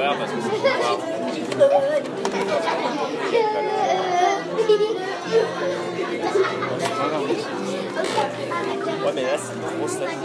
家本身是不好。外面在死，我死了。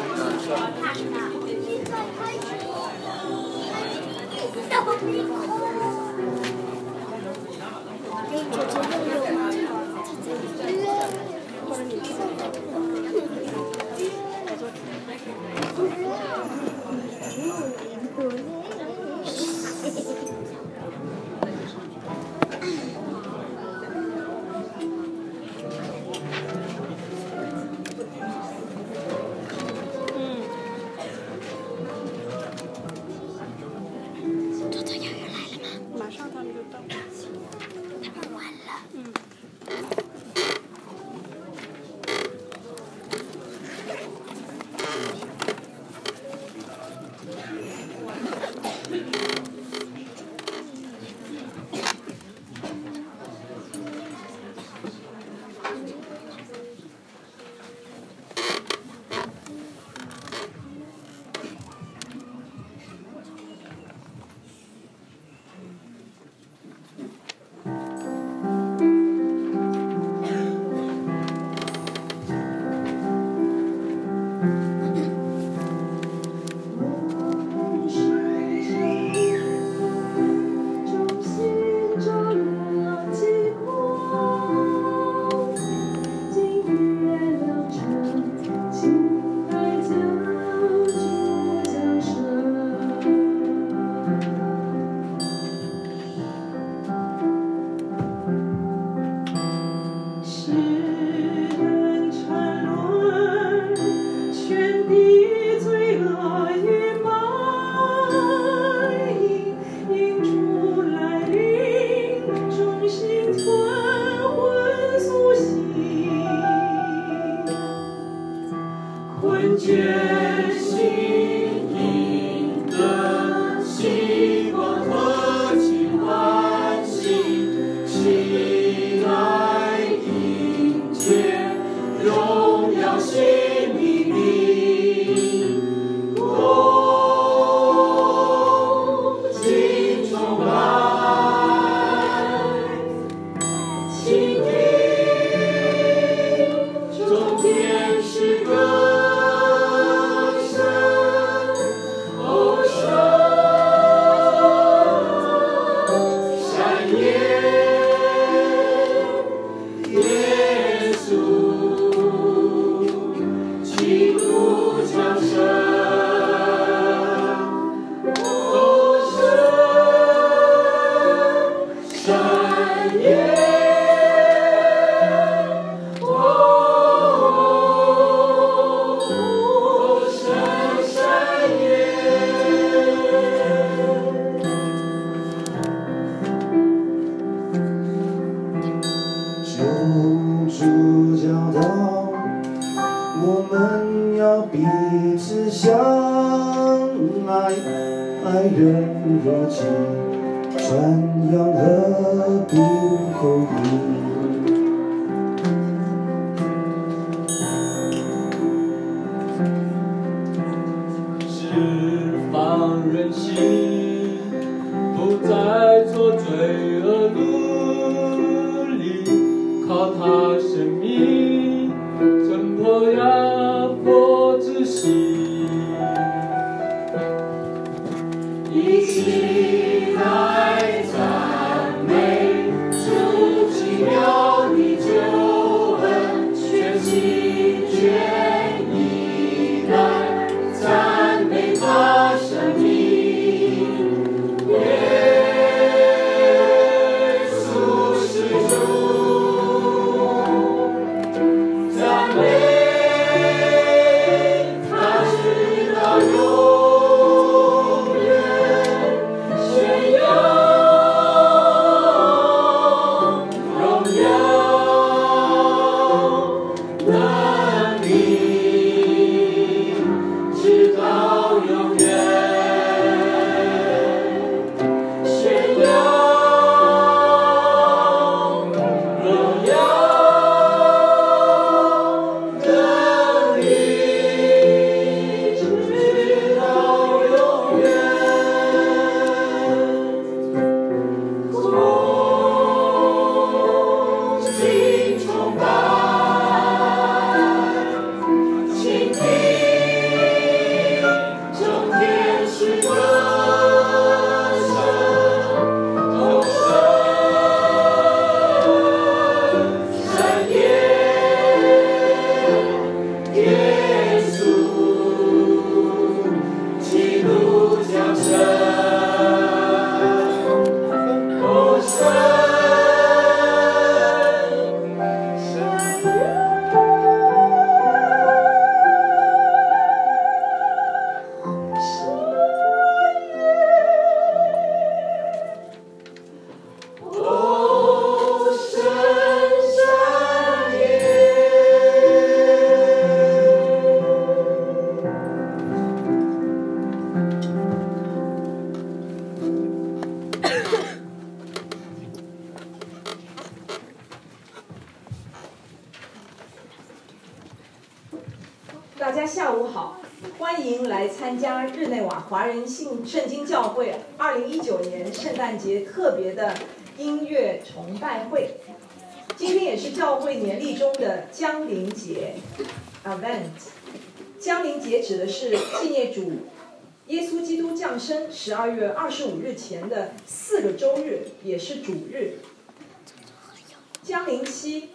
欢迎来参加日内瓦华人圣经教会2019年圣诞节特别的音乐崇拜会。今天也是教会年历中的降临节 （Advent）。降临节指的是纪念主耶稣基督降生12月25日前的4个周日，也是主日。降临期。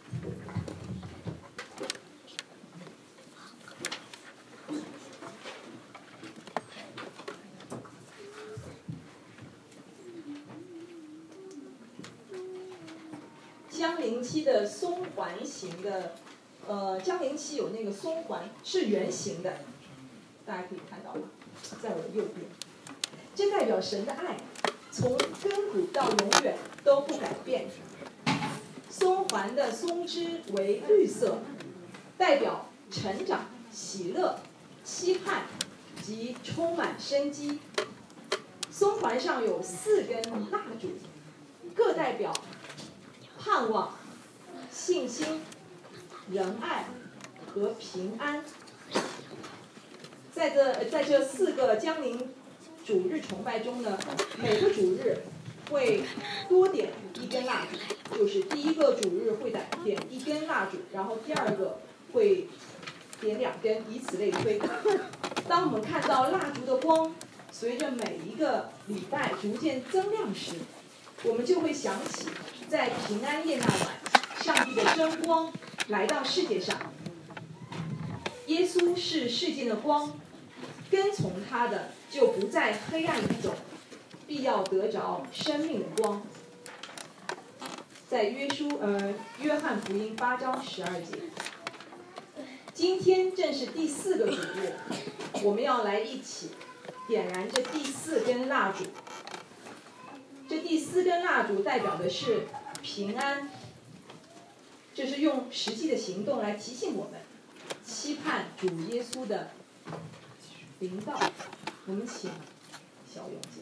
江陵期的松环形的，江陵期有那个松环是圆形的，大家可以看到吗？在我的右边，这代表神的爱，从亘古到永远都不改变。松环的松枝为绿色，代表成长、喜乐、期盼及充满生机。松环上有4根蜡烛，各代表盼望、信心、仁爱和平安。在这4个降临主日崇拜中呢，每个主日会多点1根蜡烛，就是第一个主日会点1根蜡烛，然后第二个会点2根，以此类推。当我们看到蜡烛的光随着每一个礼拜逐渐增亮时，我们就会想起在平安夜那晚，上帝的真光来到世界上。耶稣是世界的光，跟从他的就不在黑暗里走，必要得着生命的光。在约翰福音8章12节。今天正是第4个主日，我们要来一起点燃这第4根蜡烛。这第4根蜡烛代表的是平安，这是用实际的行动来提醒我们，期盼主耶稣的临到。我们请小勇姐。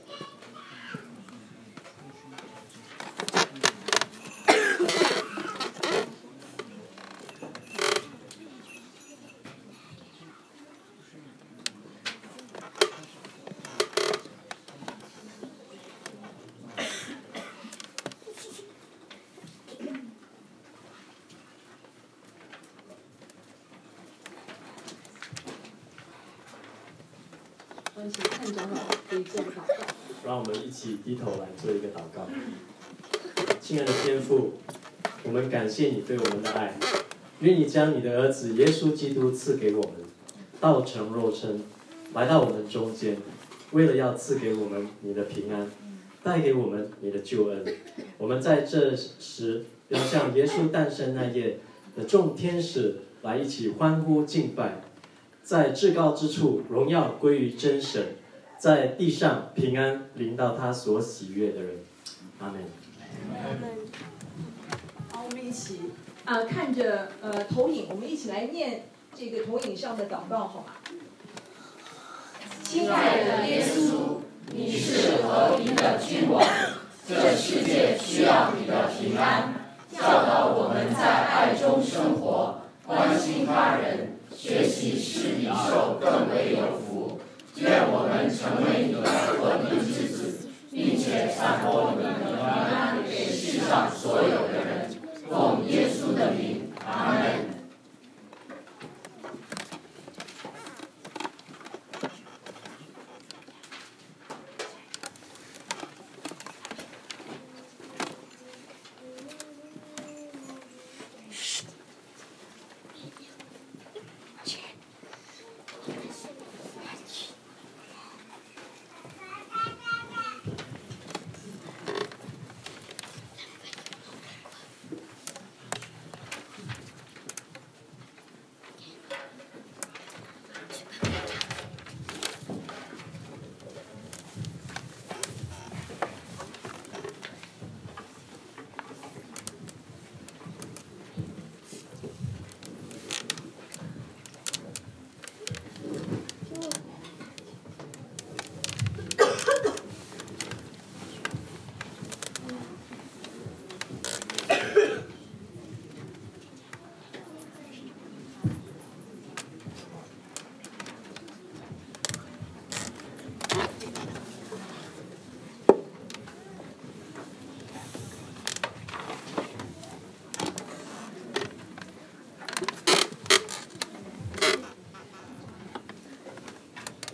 请看长老可以做个祷告。 让我们一起低头来做一个祷告。亲爱的天父，我们感谢你对我们的爱，愿你将你的儿子耶稣基督赐给我们，道成肉身，来到我们中间，为了要赐给我们你的平安，带给我们你的救恩。我们在这时要像耶稣诞生那夜的众天使来一起欢呼敬拜。在至高之处，荣耀归于真神；在地上，平安临到他所喜悦的人。阿门。 好，我们一起看着投影，我们一起来念这个投影上的祷告，好吗？ 亲爱的耶稣，你是和平的君王，这世界需要你的平安，教导我们在爱中生活，关心他人。学习施比受更为有福，愿我们成为你的和平之子，并且散播你的平安给世上所有的人。奉耶稣的名，阿门。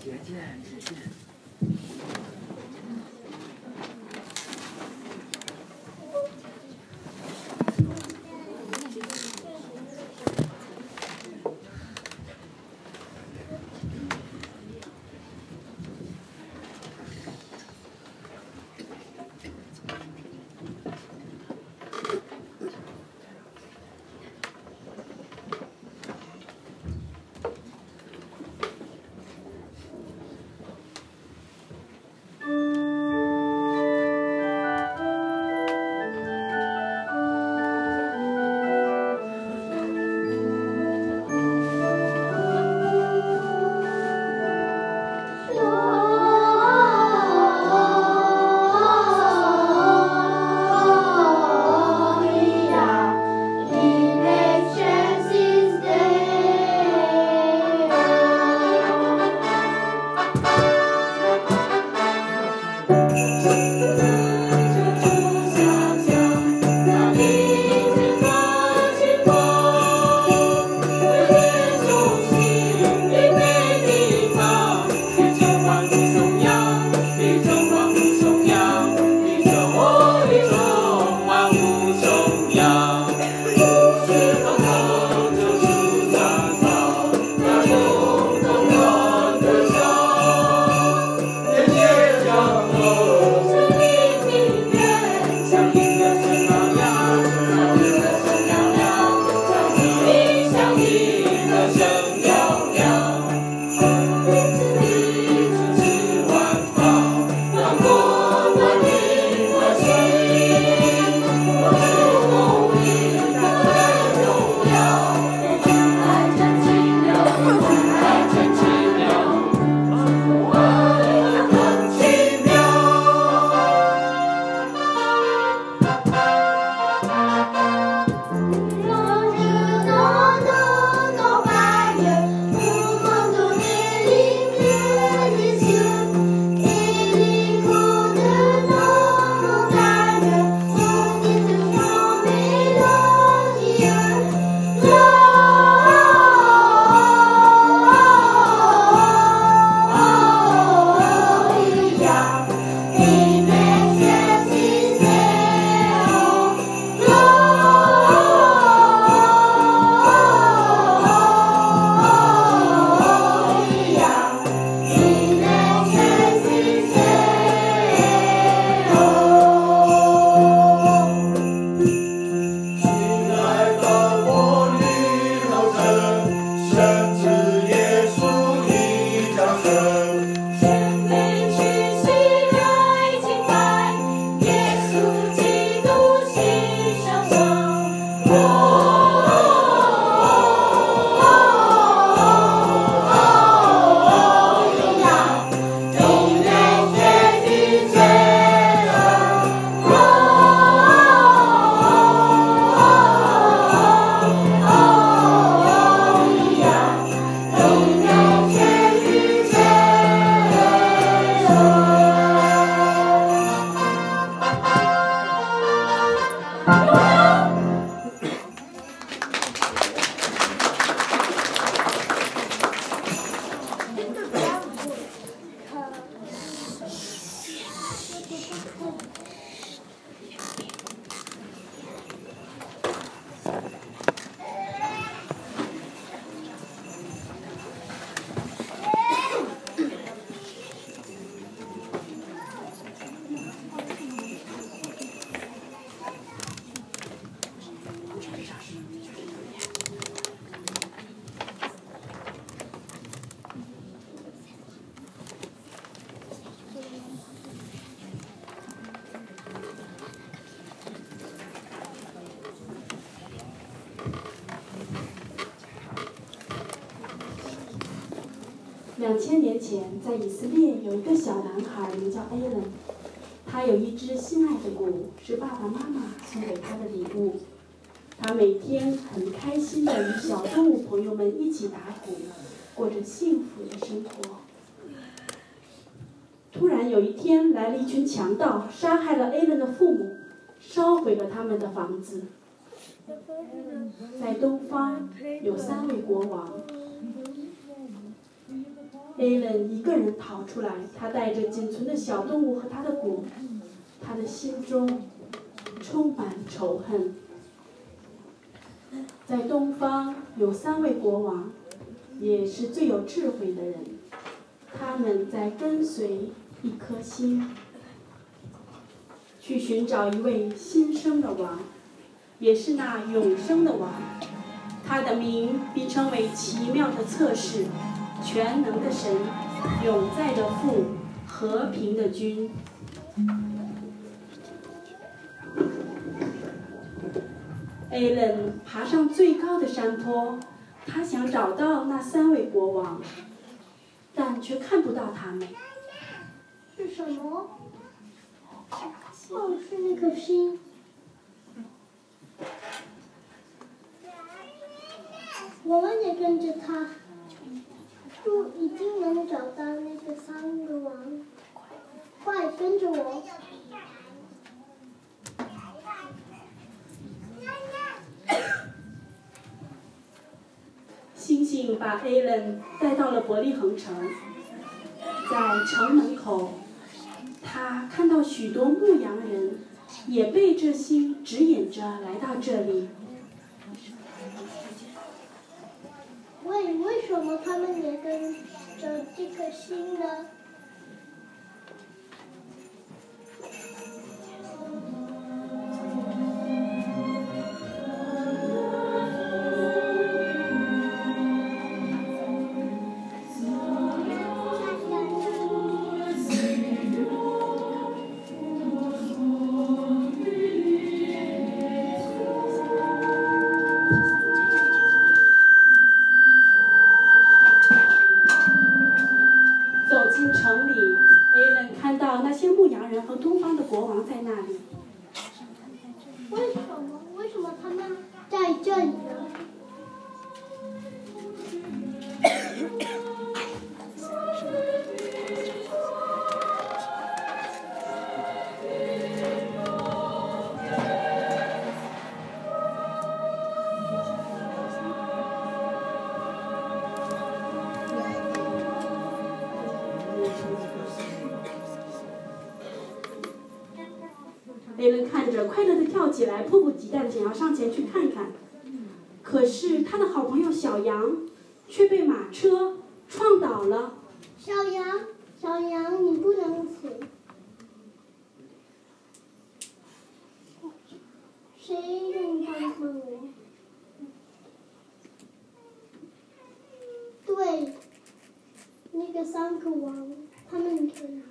2000年前，在以色列有一个小男孩，名叫艾伦。他有一只心爱的鼓，是爸爸妈妈送给他的礼物。他每天很开心地与小动物朋友们一起打鼓，过着幸福的生活。突然有一天，来了一群强盗，杀害了艾伦的父母，烧毁了他们的房子。在东方有3位国王。 Alan 一个人逃出来，他带着仅存的小动物和他的鼓，他的心中充满仇恨。在东方有3位国王，也是最有智慧的人，他们在跟随一颗星，去寻找一位新生的王，也是那永生的王。他的名被称为奇妙的策士，全能的神，永在的父，和平的君。Alan 爬上最高的山坡，他想找到那3位国王，但却看不到他们。 是什么？哦，是那颗星。我们也跟着他，就一定能找到那个3个王。快跟着我！ 星星把 Alan 带到了伯利恒城，在城门口，他看到许多牧羊人也被这星指引着来到这里。 为什么他们也跟着这颗星呢？ 走进城里 ，Alan 看到那些牧羊人和东方的国王在那里。 为什么他们在这里呢？ Alan 看着，快乐地跳起来，迫不及待地想要上前去看看。可是他的好朋友小羊却被马车撞倒了。 小羊，你不能死。谁能帮帮我？对，那个3个王，他们可以。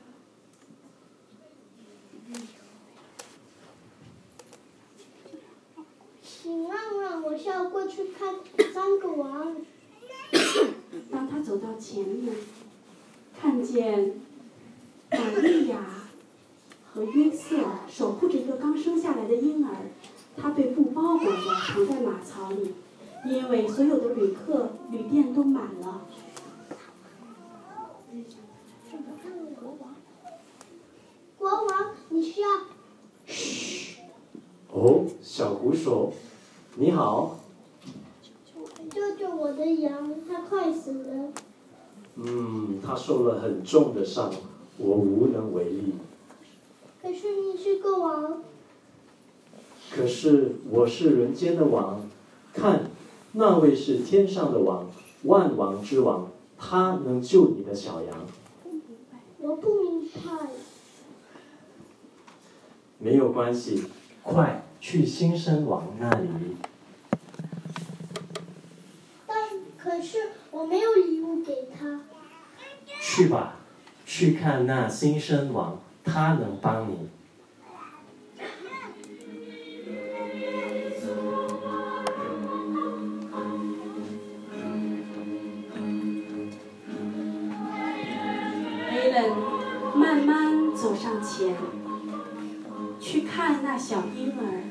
请让我下过去看3个王。 当他走到前面，看见玛利亚和约瑟守护着一个刚生下来的婴儿，他被布包裹着藏在马槽里，因为所有的旅店都满了。 国王，你需要。 哦，小鼓手，你好。 救救我的羊，它快死了。 他受了很重的伤，我无能为力。 可是你是个王。 可是我是人间的王，看，那位是天上的王，万王之王，他能救你的小羊。 我不明白。 没有关系，快去新生王那里。 可是我没有礼物给他。 去吧，去看那新生王，他能帮你。 Alan 慢慢走上前，去看那小婴儿。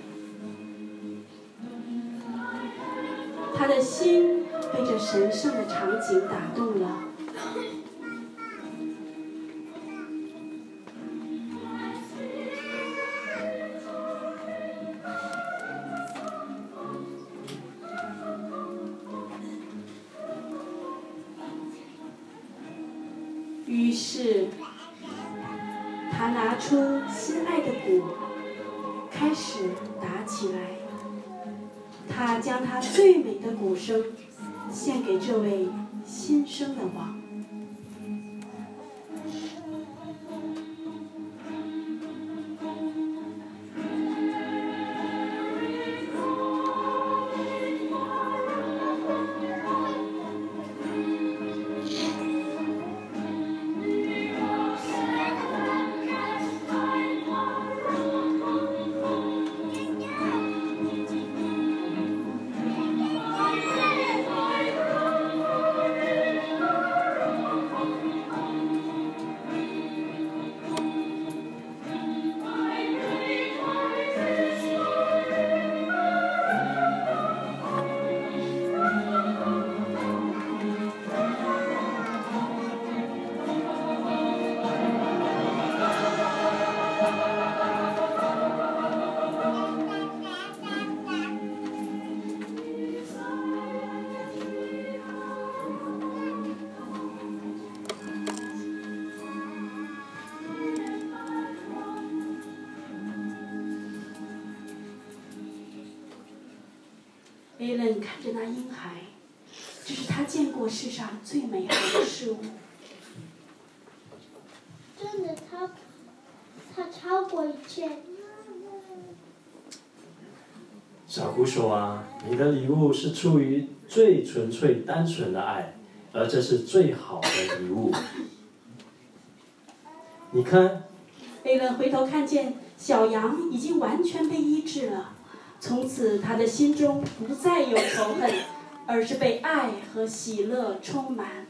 他的心被这神圣的场景打动了。 于是，他拿出心爱的鼓，开始打起来。他将他最美的鼓声献给这位新生的王。艾伦看着那婴孩，这是他见过世上最美好的事物。 真的，他超过一切。 小姑说啊，你的礼物是出于最纯粹单纯的爱，而这是最好的礼物。你看， 艾伦回头看见小羊已经完全被医治了，从此他的心中不再有仇恨，而是被爱和喜乐充满。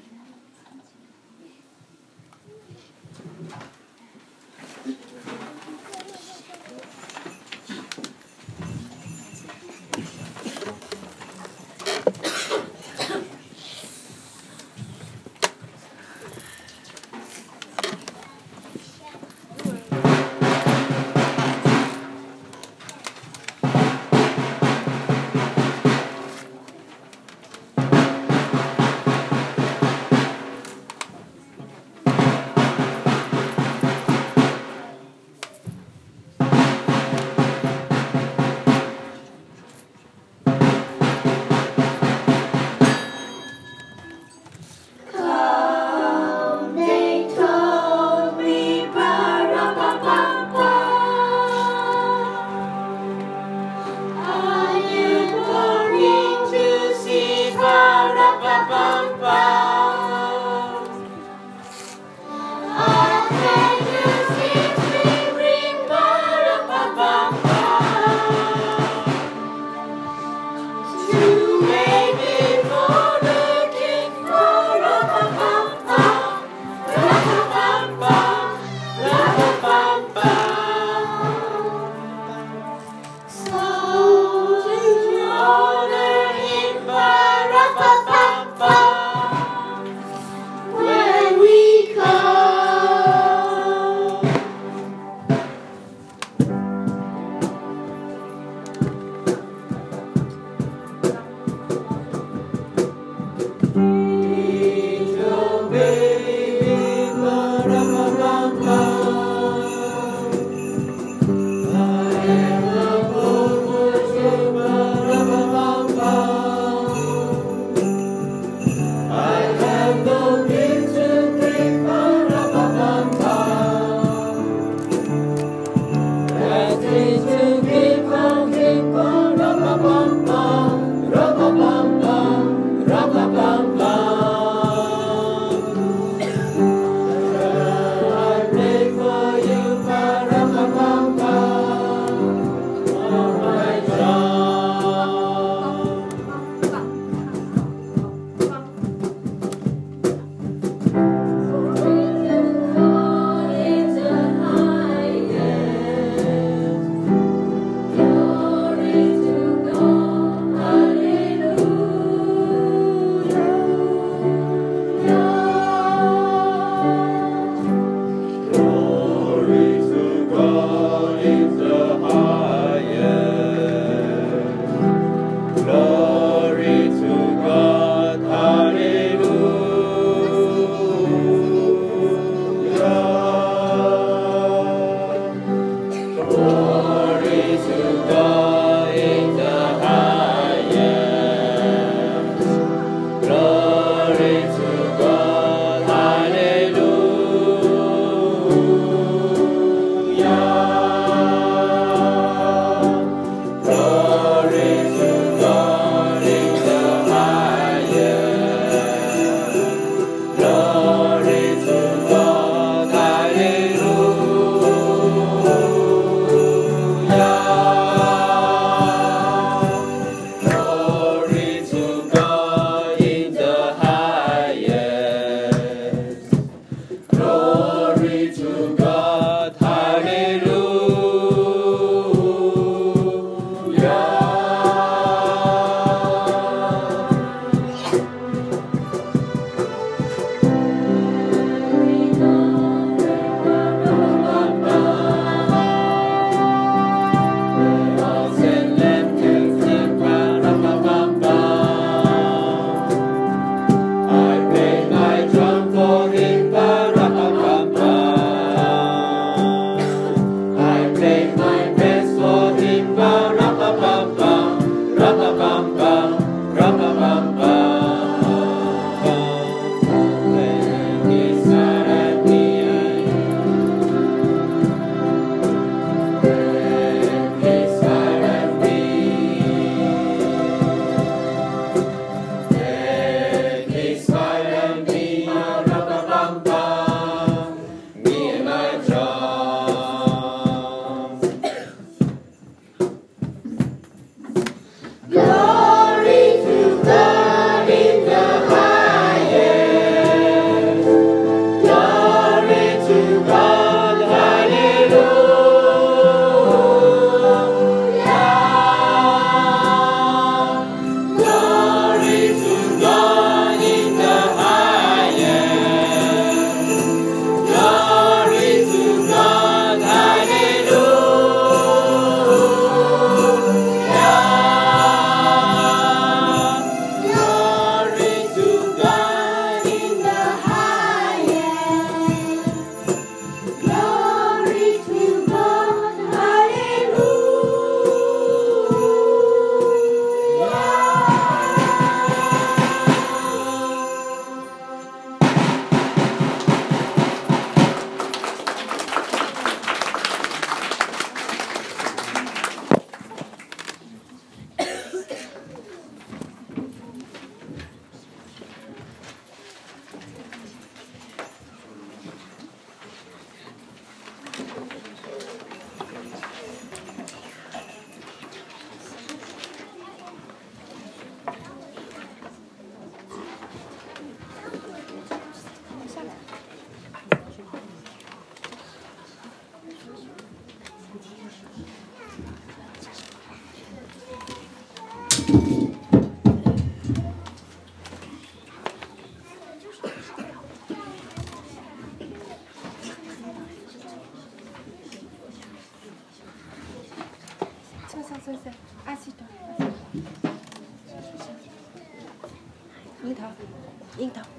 樱桃。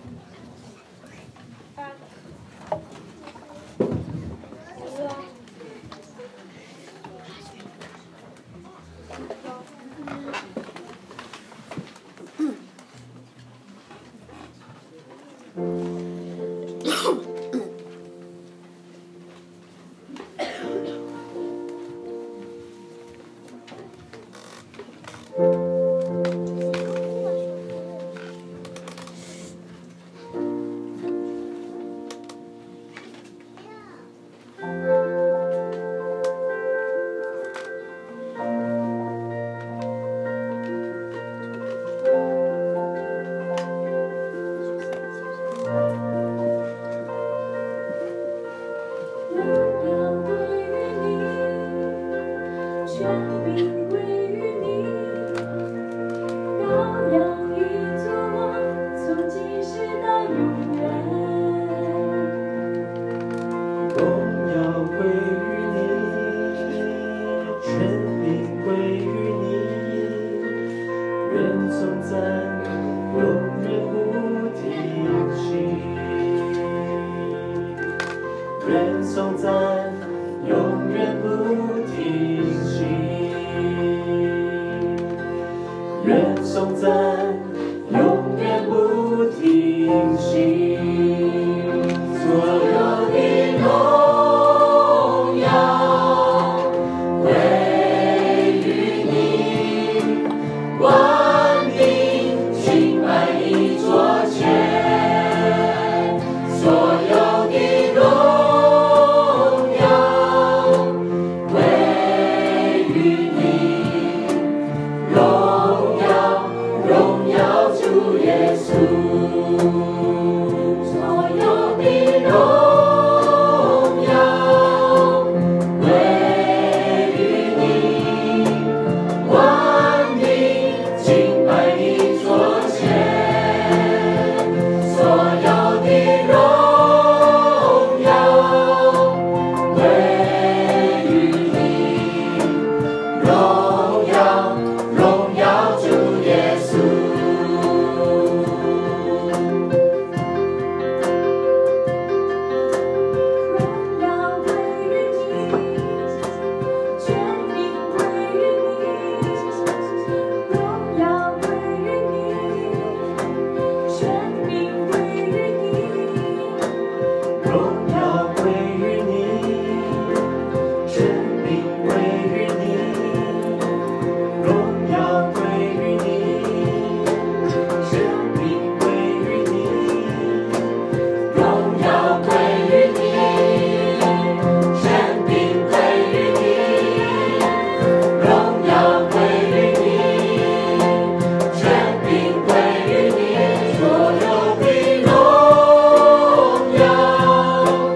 荣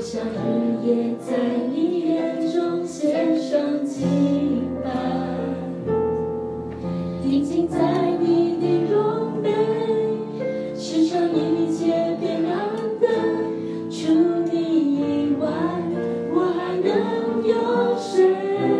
像日夜在你眼中献上敬拜，定睛在你的容美，世上一切变暗淡，除你以外，我还能有谁？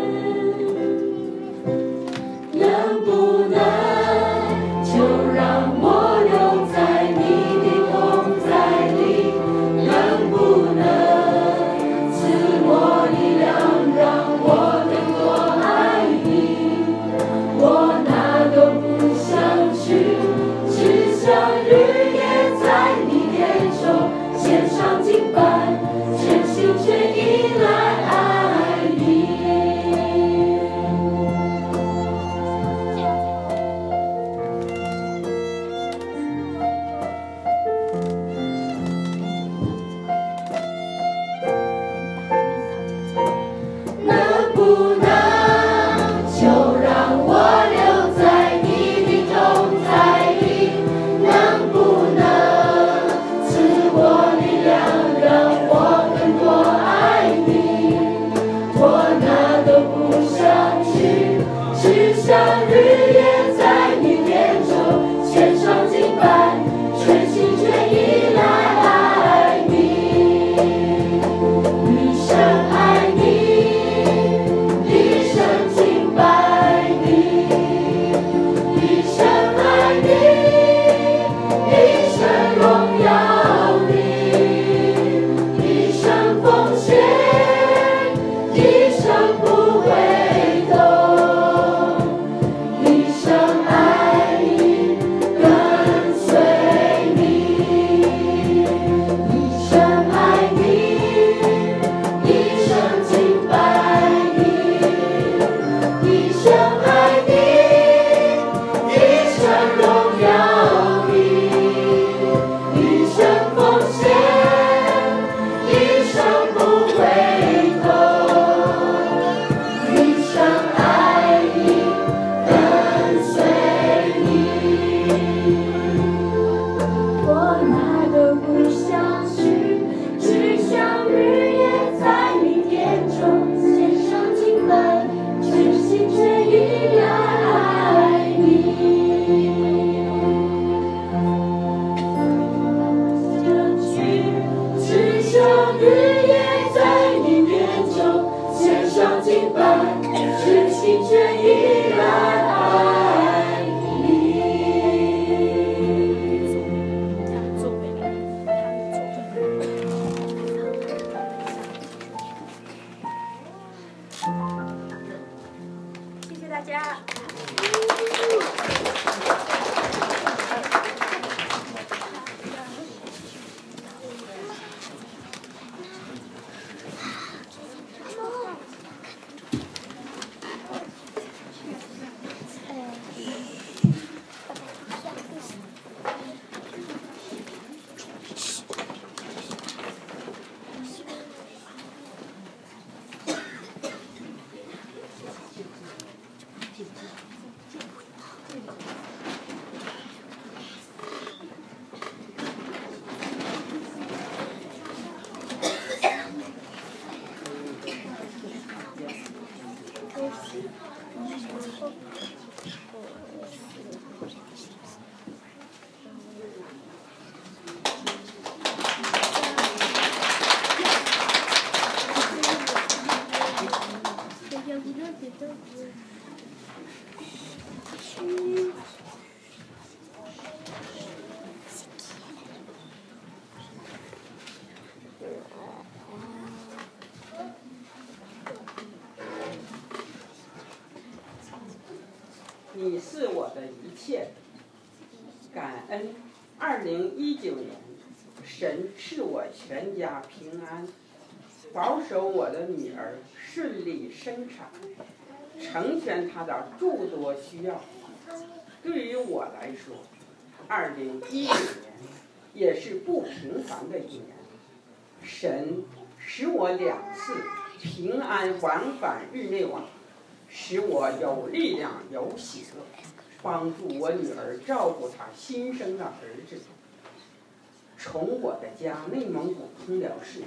能不能就让我留在你的同在里？能不能赐我力量，让我更多爱你？我哪都不想去，只想日夜在你眼中献上敬拜，全心全意来爱你。能不能就让我留在你的同在里？能不能赐我力量，让我更多爱你？我哪都不想去，只想日夜在你眼中献上敬拜，全心全意来爱你。一生爱你，一生敬拜你，一生爱你，一生荣耀你，一生奉献，一生不回头，一生爱你，跟随你，一生爱你，一生敬拜你，一生爱你，一生荣耀你，一生奉献，一生不回头，一生爱你，跟随你。我哪都不想去，只想日夜在你眼中献上敬拜，全心全意来爱你。只想日夜在你眼中献上敬拜，全心全意来爱你。 谢谢大家。 你是我的一切，感恩。2019年，神赐我全家平安，保守我的女儿顺利生产，成全她的诸多需要。对于我来说，2019年也是不平凡的一年。神使我2次平安往返日内瓦，使我有力量有喜乐，帮助我女儿照顾她新生的儿子。从我的家内蒙古通辽市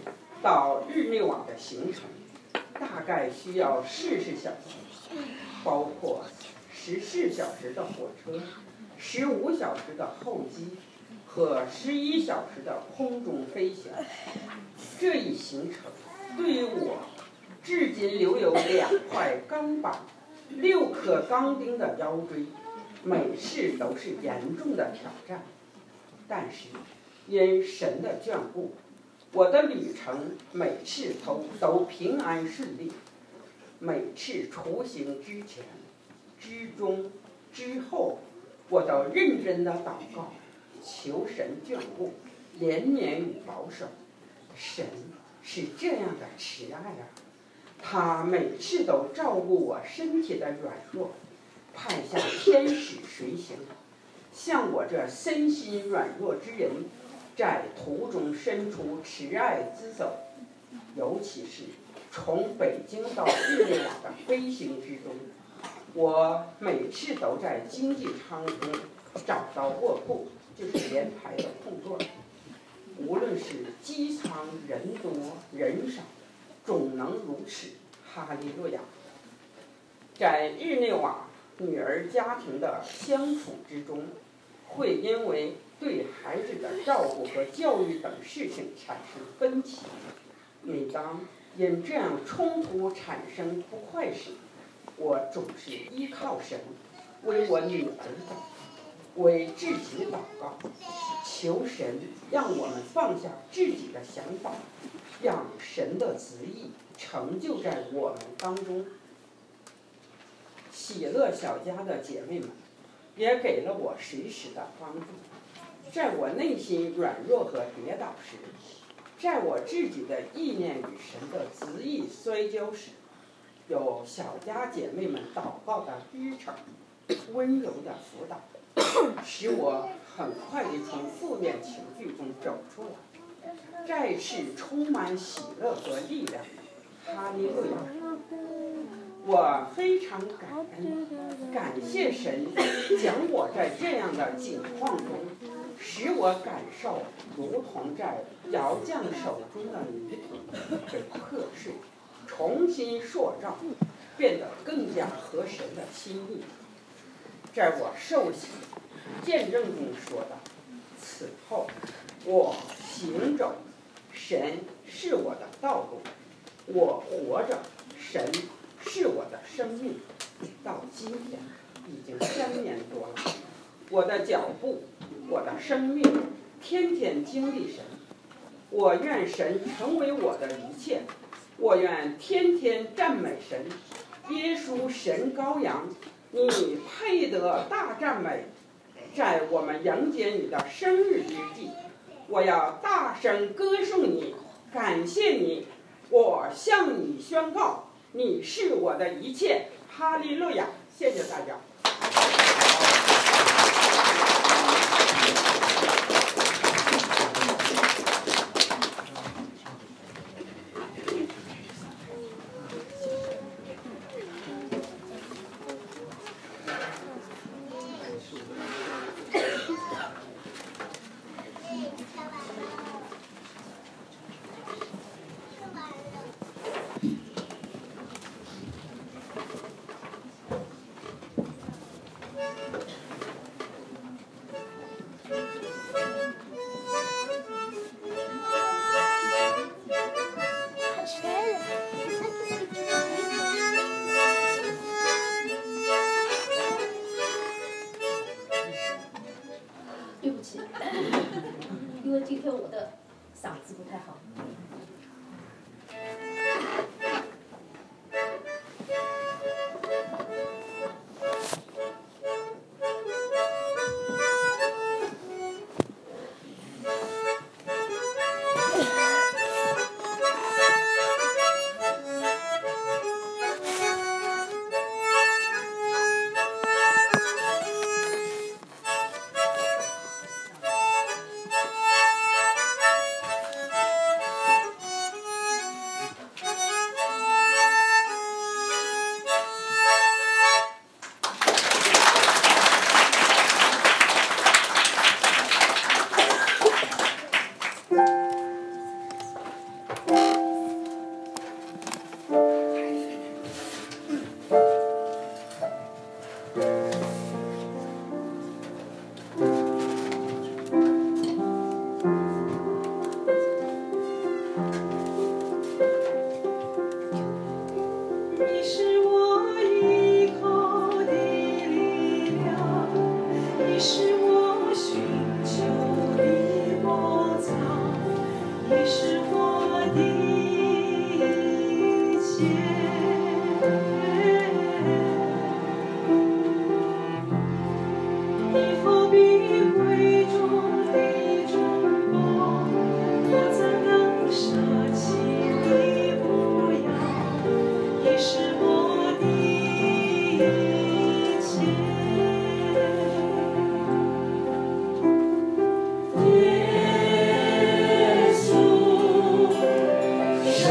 到日内瓦的行程大概需要40小时，包括14小时的火车、15小时的候机和11小时的空中飞行。这一行程对于我至今留有2块钢板、6颗钢钉的腰椎，每次都是严重的挑战。但是因神的眷顾，我的旅程每次都平安顺利。每次出行之前、之中、之后，我都认真的祷告，求神眷顾、怜悯与保守。神是这样的慈爱啊！他每次都照顾我身体的软弱，派下天使随行，向我这身心软弱之人，在途中伸出慈爱之手。尤其是从北京到日内瓦的飞行之中，我每次都在经济舱中找到卧铺，就是连排的空座。无论是机舱人多人少，总能如此。哈利路亚！在日内瓦女儿家庭的相处之中，会因为对孩子的照顾和教育等事情产生分歧。每当因这样冲突产生不快时，我总是依靠神，为我女儿祷告，为自己祷告，求神让我们放下自己的想法，让神的旨意成就在我们当中。喜乐小家的姐妹们也给了我随时的帮助，在我内心软弱和跌倒时，在我自己的意念与神的旨意摔跤时，有小家姐妹们祷告的支撑，温柔的辅导，使我很快地从负面情绪中走出来，再次充满喜乐和力量。哈利路亚！我非常感恩，感谢神将我在这样的境况中，使我感受如同在窑匠手中的泥土被破碎，重新塑造，变得更加合神的心意。在我受洗见证中说道：此后我行走，神是我的道路，我活着，神是我的生命。到今天已经3年多了，我的脚步，我的生命天天经历神。我愿神成为我的一切，我愿天天赞美神。耶稣神羔羊，你配得大赞美。在我们迎接你的生日之际，我要大声歌颂你，感谢你。我向你宣告，你是我的一切。哈利路亚！谢谢大家。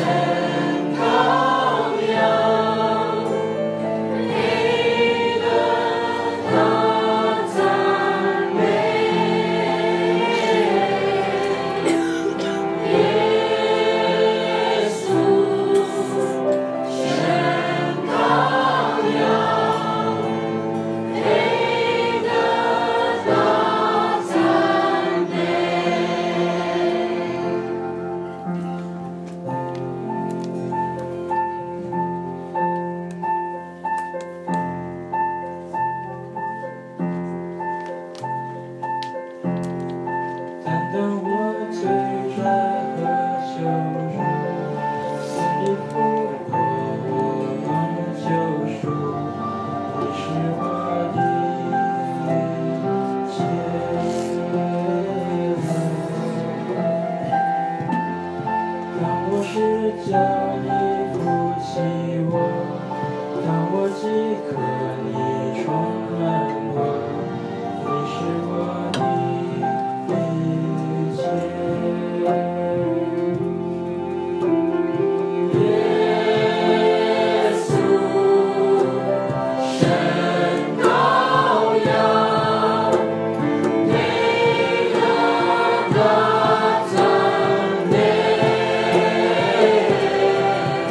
的赞美。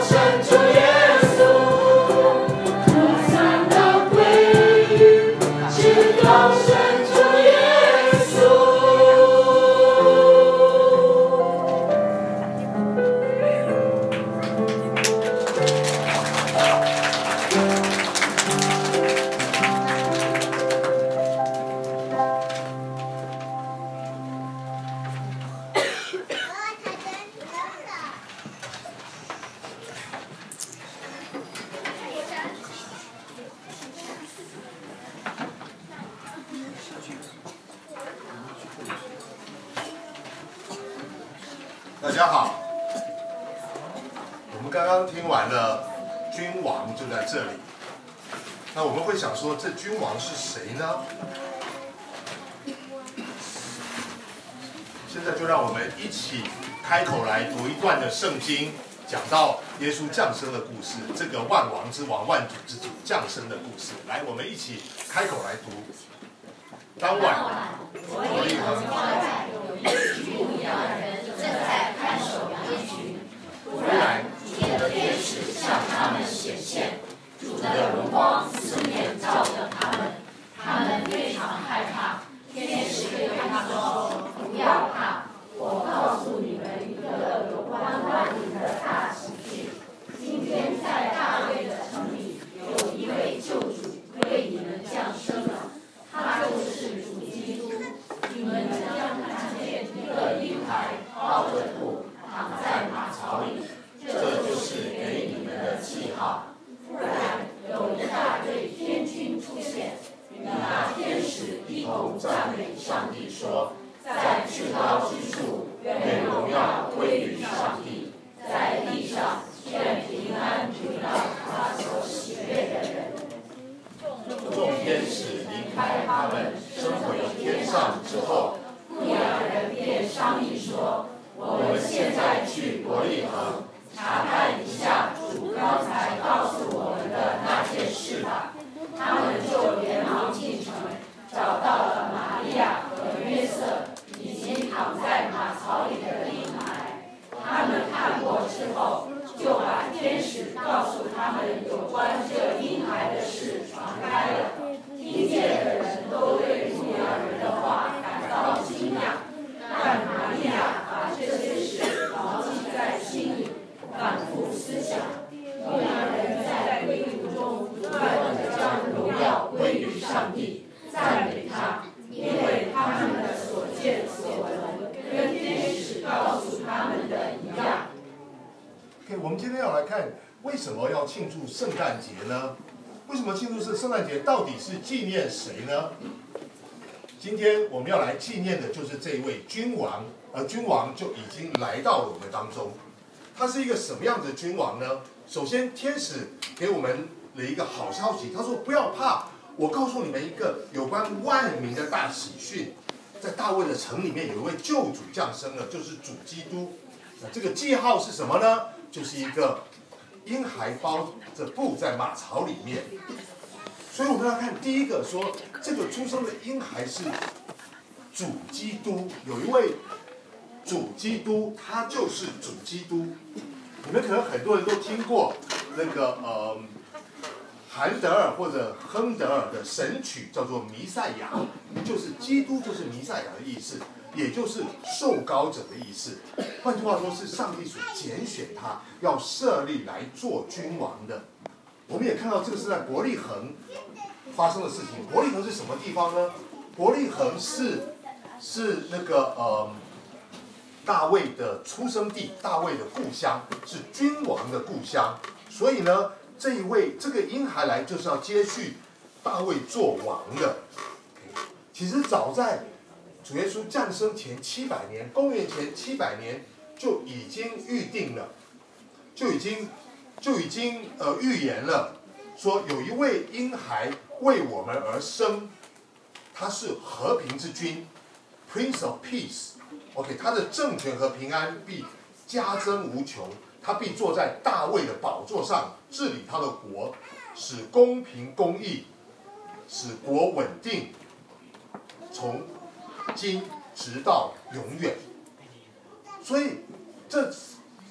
生主耶稣，无上的归于是高生主耶稣。 大家好，我们刚刚听完了君王就在这里，那我们会想说，这君王是谁呢？现在就让我们一起开口来读一段的圣经，讲到耶稣降生的故事，这个万王之王、万主之主降生的故事。来，我们一起开口来读。当晚，伯利恒外有一群牧羊人正在看守羊群，忽然主的天使向他们显现，主的荣光四面照着他们，他们非常害怕。天使对他们说：“不要怕，我告诉你们一个有关万民的大喜讯。今天在大卫的城里有一位救主为你们降生了，他就是主基督。你们将看见一个婴孩包着布躺在马槽里，这就是给你们的记号。”忽然有一大队天军出现，与那天使一同赞美上帝说：“在至高之处，愿荣耀归于上帝；在地上，愿平安临到他所喜悦的人。”众天使离开他们，升回天上之后，牧羊人便商议说：“我们现在去伯利恒，查看一下主刚才告诉我们的那件事吧。”他们就连忙进城，找到了玛利亚和约瑟以及躺在马槽里的婴孩。他们看过之后，就把天使告诉他们有关这婴孩的事传开了。听见的人都对牧羊人的话感到惊讶，但玛利亚把这些事牢记在心里，反复思想。牧羊人在归途中不断地将荣耀归于上帝，赞美他，因为他们的所见所闻跟天使告诉他们的一样。我们今天要来看，为什么要庆祝圣诞节呢？为什么庆祝圣诞节？到底是纪念谁呢？今天我们要来纪念的就是这位君王，而君王就已经来到了我们当中。他是一个什么样的君王呢？首先，天使给我们了一个好消息，他说：“不要怕，我告诉你们一个有关万民的大喜讯，在大卫的城里面有一位救主降生了，就是主基督。那这个记号是什么呢？就是一个婴孩包着布在马槽里面。所以我们要看第一个说，这个出生的婴孩是主基督，有一位主基督，他就是主基督。你们可能很多人都听过那个韩德尔或者亨德尔的神曲，叫做《弥赛亚》，就是基督就是弥赛亚的意思，也就是受膏者的意思。换句话说，是上帝所拣选他，要设立来做君王的。我们也看到这个是在伯利恒发生的事情。伯利恒是什么地方呢？伯利恒是那个大卫的出生地，大卫的故乡，是君王的故乡。所以呢，这个婴孩来就是要接续大卫做王的。其实早在主耶稣降生前700年，公元前700年就已经预定了，就已经预言了，说有一位婴孩为我们而生，他是和平之君 ，Prince of Peace。OK， 他的政权和平安必加增无穷，他必坐在大卫的宝座上治理他的国，使公平公义，使国稳定，从今直到永远。所以这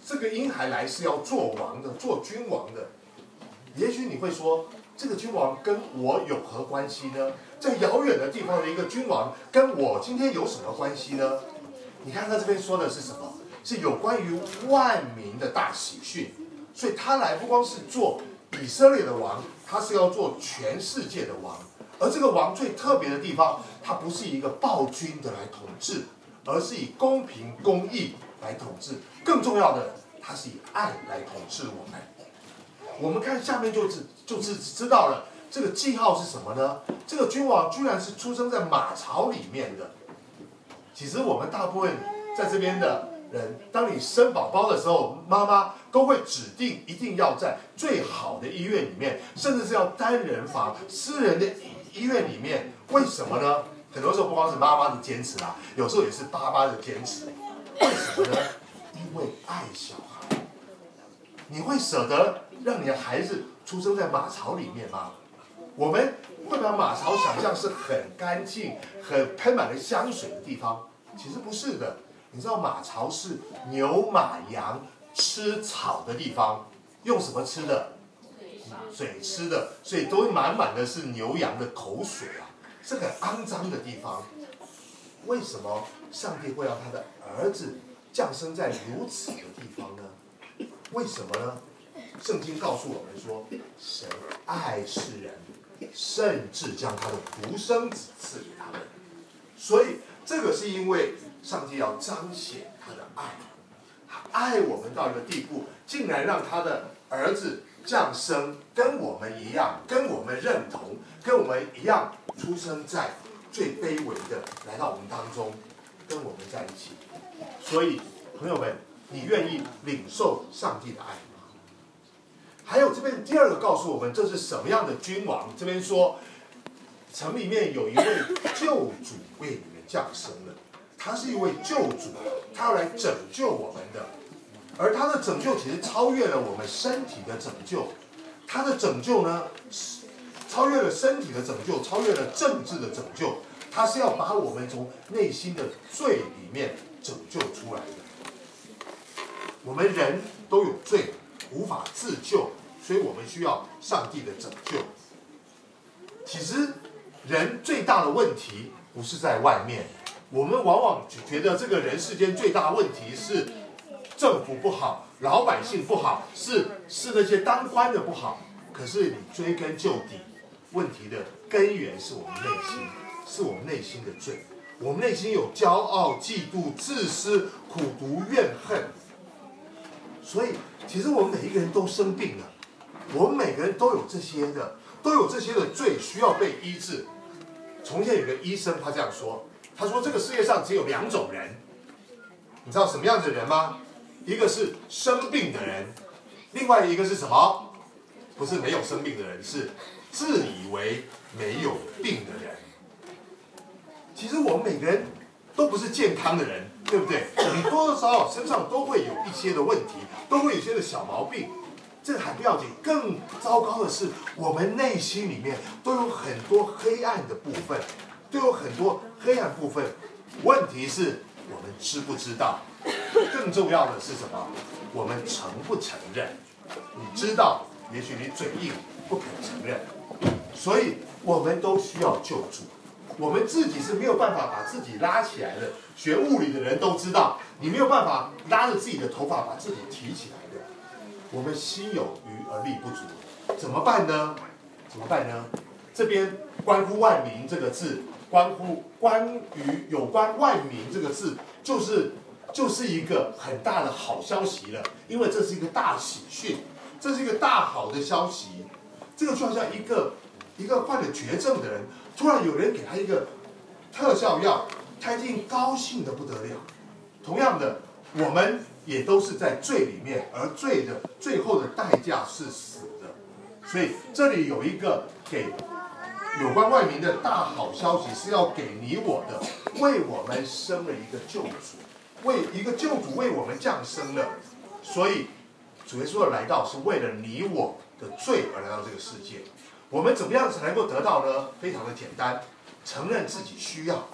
这个婴孩来是要做王的，做君王的。也许你会说，这个君王跟我有何关系呢？在遥远的地方的一个君王，跟我今天有什么关系呢？你看他这边说的是什么？是有关于万民的大喜讯。所以他来不光是做以色列的王，他是要做全世界的王。而这个王最特别的地方，他不是以一个暴君的来统治，而是以公平公义来统治。更重要的，他是以爱来统治我们。我们看下面就知道了，这个记号是什么呢？这个君王居然是出生在马槽里面的。其实我们大部分在这边的人，当你生宝宝的时候，妈妈都会指定一定要在最好的医院里面，甚至是要单人房、私人的医院里面。为什么呢？很多时候不光是妈妈的坚持啦，有时候也是爸爸的坚持。为什么呢？因为爱小孩。你会舍得让你的孩子出生在马槽里面吗？我们会把马槽想象是很干净、很喷满了香水的地方，其实不是的。你知道马槽是牛、马、羊吃草的地方，用什么吃的？水吃的，所以都满满的是牛羊的口水啊，是很肮脏的地方。为什么上帝会让他的儿子降生在如此的地方呢？为什么呢？圣经告诉我们说，神爱世人，甚至将他的独生子赐给他们。所以这个是因为上帝要彰显他的爱，他爱我们到一个地步，竟然让他的儿子降生，跟我们一样，跟我们认同，跟我们一样出生在最卑微的，来到我们当中，跟我们在一起。所以朋友们，你愿意领受上帝的爱吗？还有这边第二个告诉我们，这是什么样的君王？这边说，城里面有一位救主为你们降生了，他是一位救主，他要来拯救我们的。而他的拯救其实超越了我们身体的拯救，他的拯救呢，超越了身体的拯救，超越了政治的拯救，他是要把我们从内心的罪里面拯救出来的。我们人都有罪，无法自救，所以我们需要上帝的拯救。其实人最大的问题不是在外面，我们往往觉得这个人世间最大的问题是政府不好，老百姓不好，是那些当官的不好。可是你追根究底，问题的根源是我们内心，是我们内心的罪。我们内心有骄傲、嫉妒、自私、苦毒、怨恨。所以其实我们每一个人都生病了，我们每个人都有这些的罪需要被医治。从前有个医生，他这样说，他说这个世界上只有2种人，你知道什么样的人吗？一个是生病的人，另外一个是什么？不是没有生病的人，是自以为没有病的人。其实我们每个人都不是健康的人，对不对？你多多少少身上都会有一些的问题，都会有一些的小毛病。这个还不要紧，更糟糕的是，我们内心里面都有很多黑暗的部分，都有很多黑暗部分。问题是我们知不知道？更重要的是什么？我们承不承认？你知道，也许你嘴硬，不肯承认。所以我们都需要救主。我们自己是没有办法把自己拉起来的。学物理的人都知道，你没有办法拉着自己的头发把自己提起来的。我们心有余而力不足，怎么办呢？这边关乎万民这个字，关于有关万民这个字，就是一个很大的好消息了，因为这是一个大喜讯，这是一个大好的消息。这个就好像一个患了绝症的人，突然有人给他一个特效药，他一定高兴得不得了。同样的，我们也都是在罪里面，而罪的最后的代价是死的。所以这里有一个给有关万民的大好消息，是要给你我的，为我们生了一个救主，一个救主为我们降生了。所以主耶稣的来到是为了你我的罪而来到这个世界。我们怎么样才能够得到呢？非常的简单，承认自己需要，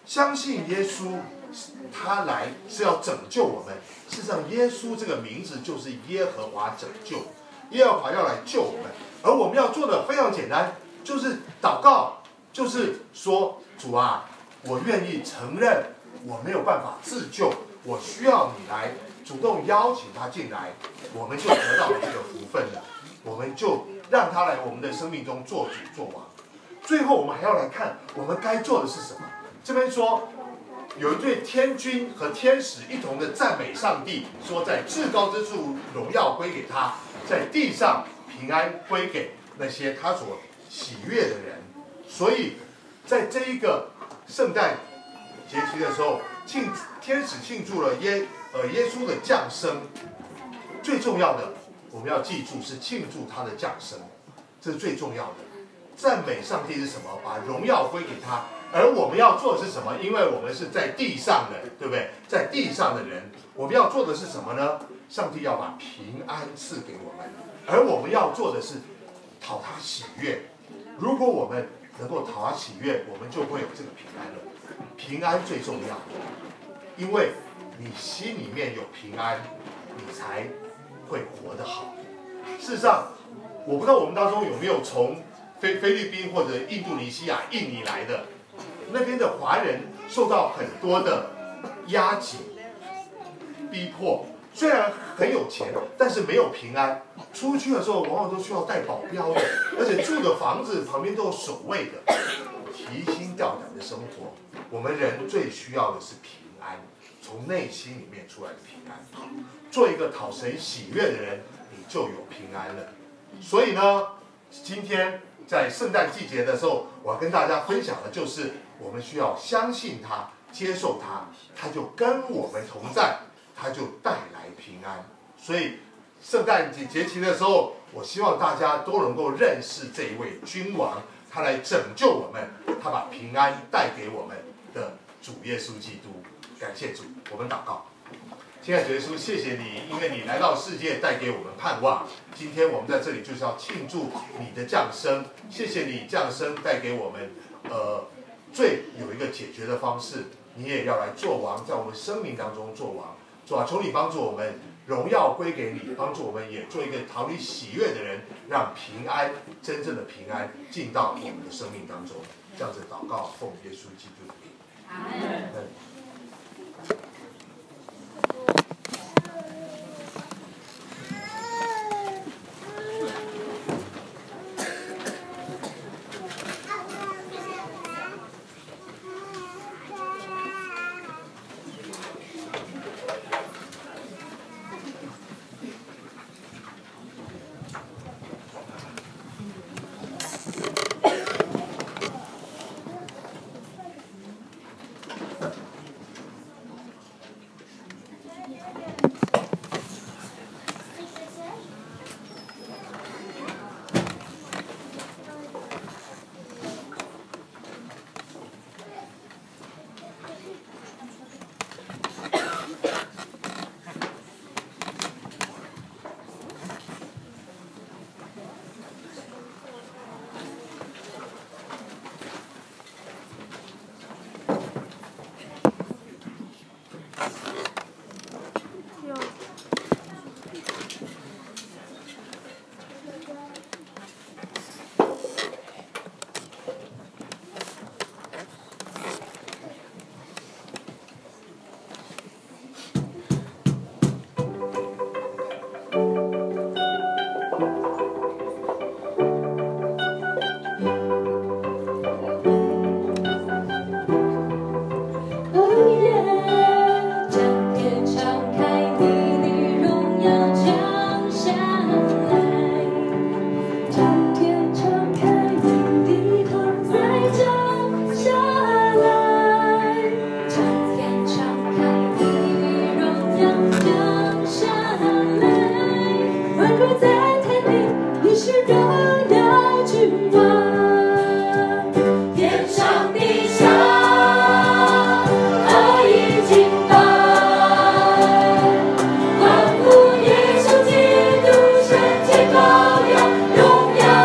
相信耶稣，他来是要拯救我们。事实上，耶稣这个名字就是耶和华拯救，耶和华要来救我们，而我们要做的非常简单，就是祷告，就是说主啊，我愿意承认我没有办法自救，我需要你来主动邀请他进来，我们就得到了这个福分了，我们就让他来我们的生命中做主做王。最后我们还要来看我们该做的是什么。这边说有一对天君和天使一同的赞美上帝，说在至高之处荣耀归给他，在地上平安归给那些他所喜悦的人。所以在这一个圣诞节期的时候，天使庆祝了耶稣的降生。最重要的我们要记住是庆祝他的降生，这是最重要的。赞美上帝是什么？把荣耀归给他。而我们要做的是什么？因为我们是在地上的，对不对？在地上的人，我们要做的是什么呢？上帝要把平安赐给我们，而我们要做的是讨他喜悦。如果我们能够讨他喜悦，我们就会有这个平安了。平安最重要，因为你心里面有平安，你才会活得好。事实上，我不知道我们当中有没有从菲律宾或者印度尼西亚、印尼来的，那边的华人受到很多的压挤、逼迫，虽然很有钱，但是没有平安。出去的时候往往都需要带保镖的，而且住的房子旁边都有守卫的，提心吊胆的生活。我们人最需要的是平安，从内心里面出来的平安。做一个讨神喜悦的人，你就有平安了。所以呢，今天在圣诞季节的时候，我要跟大家分享的就是我们需要相信他，接受他，他就跟我们同在，他就带来平安。所以圣诞节期的时候，我希望大家都能够认识这一位君王，他来拯救我们，他把平安带给我们的主耶稣基督。感谢主，我们祷告。亲爱的主耶稣，谢谢你，因为你来到世界带给我们盼望。今天我们在这里就是要庆祝你的降生，谢谢你降生带给我们罪有一个解决的方式，你也要来做王，在我们生命当中做王。主啊，求你帮助我们，荣耀归给你，帮助我们也做一个讨你喜悦的人，让平安，真正的平安进到我们的生命当中。这样子祷告，奉耶稣基督的名，阿门。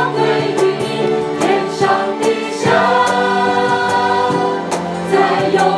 有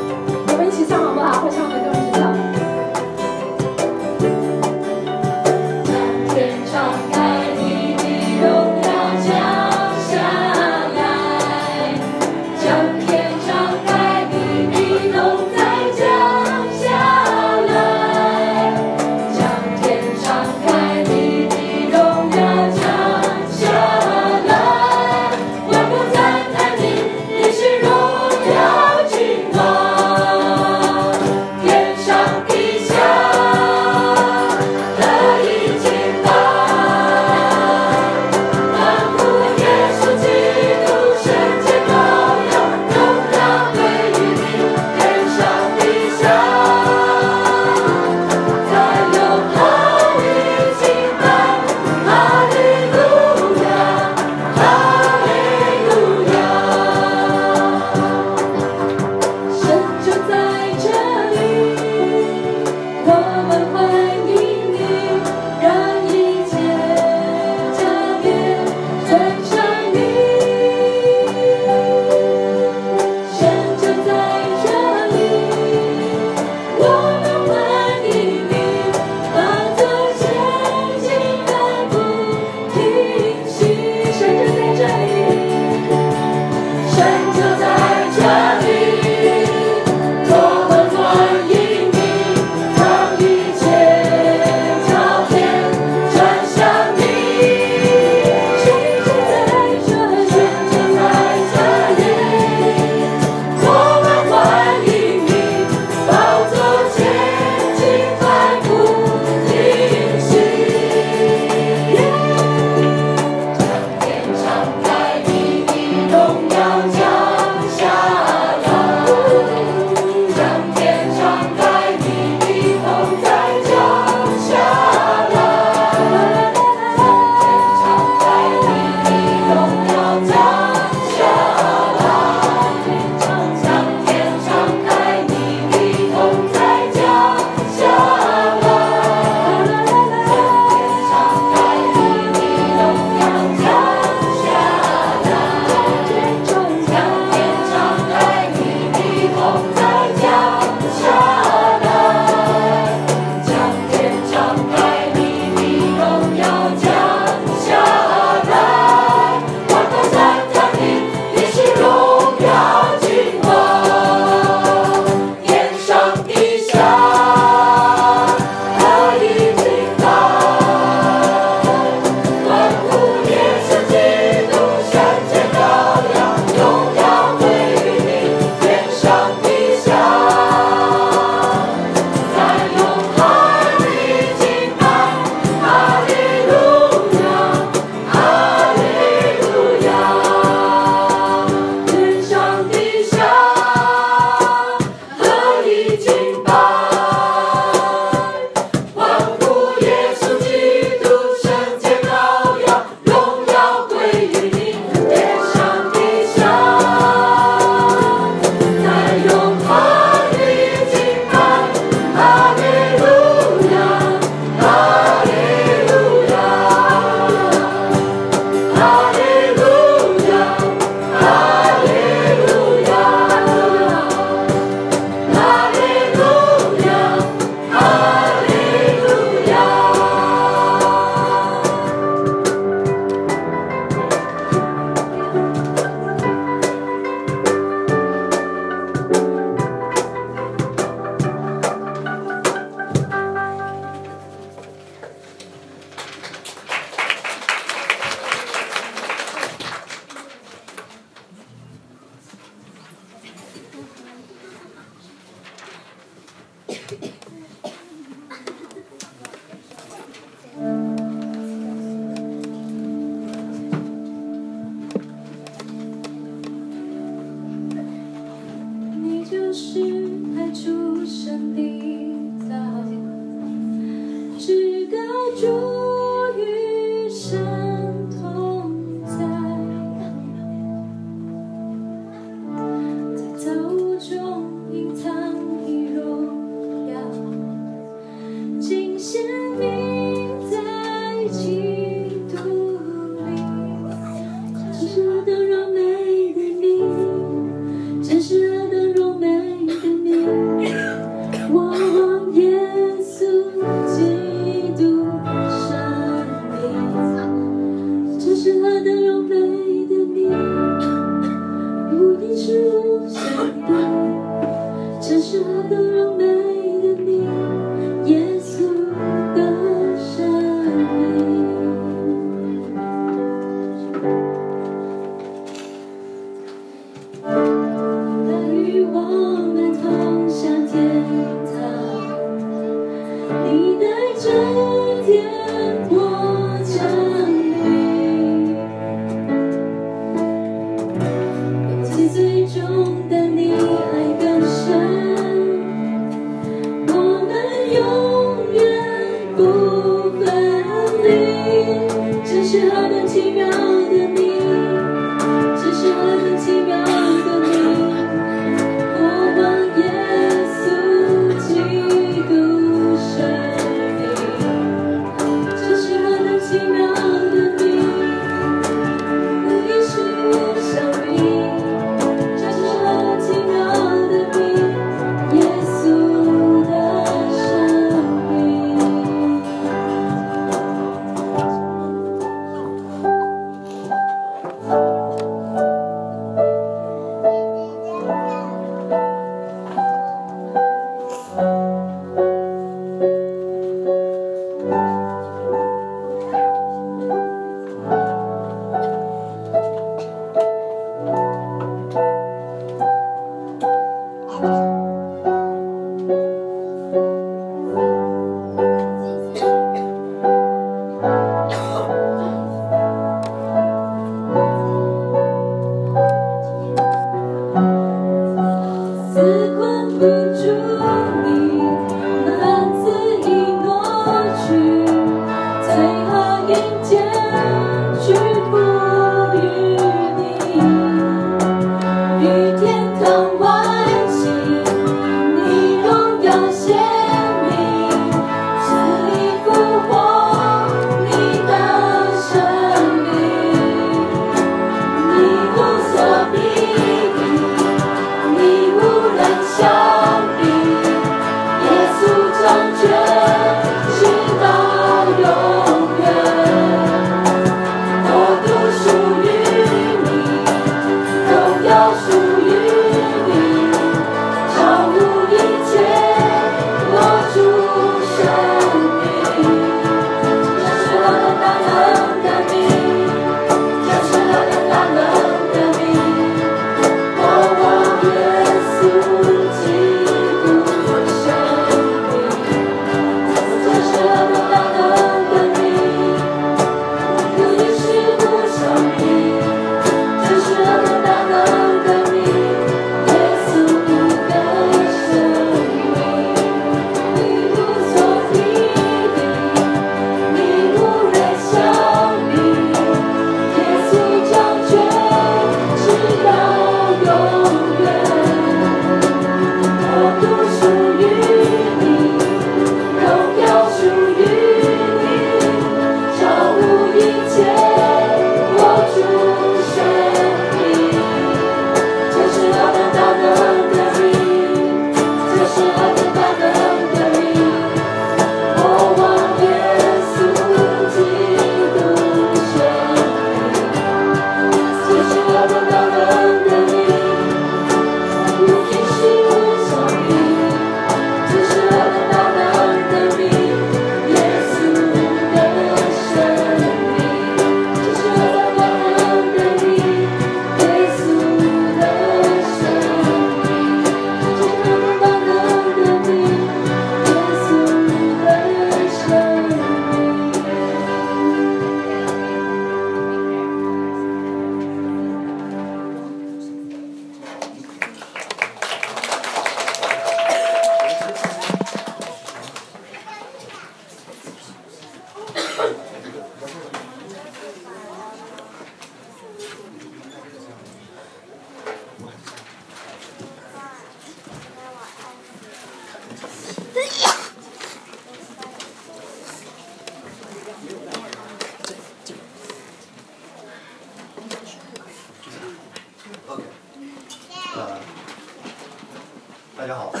大家好，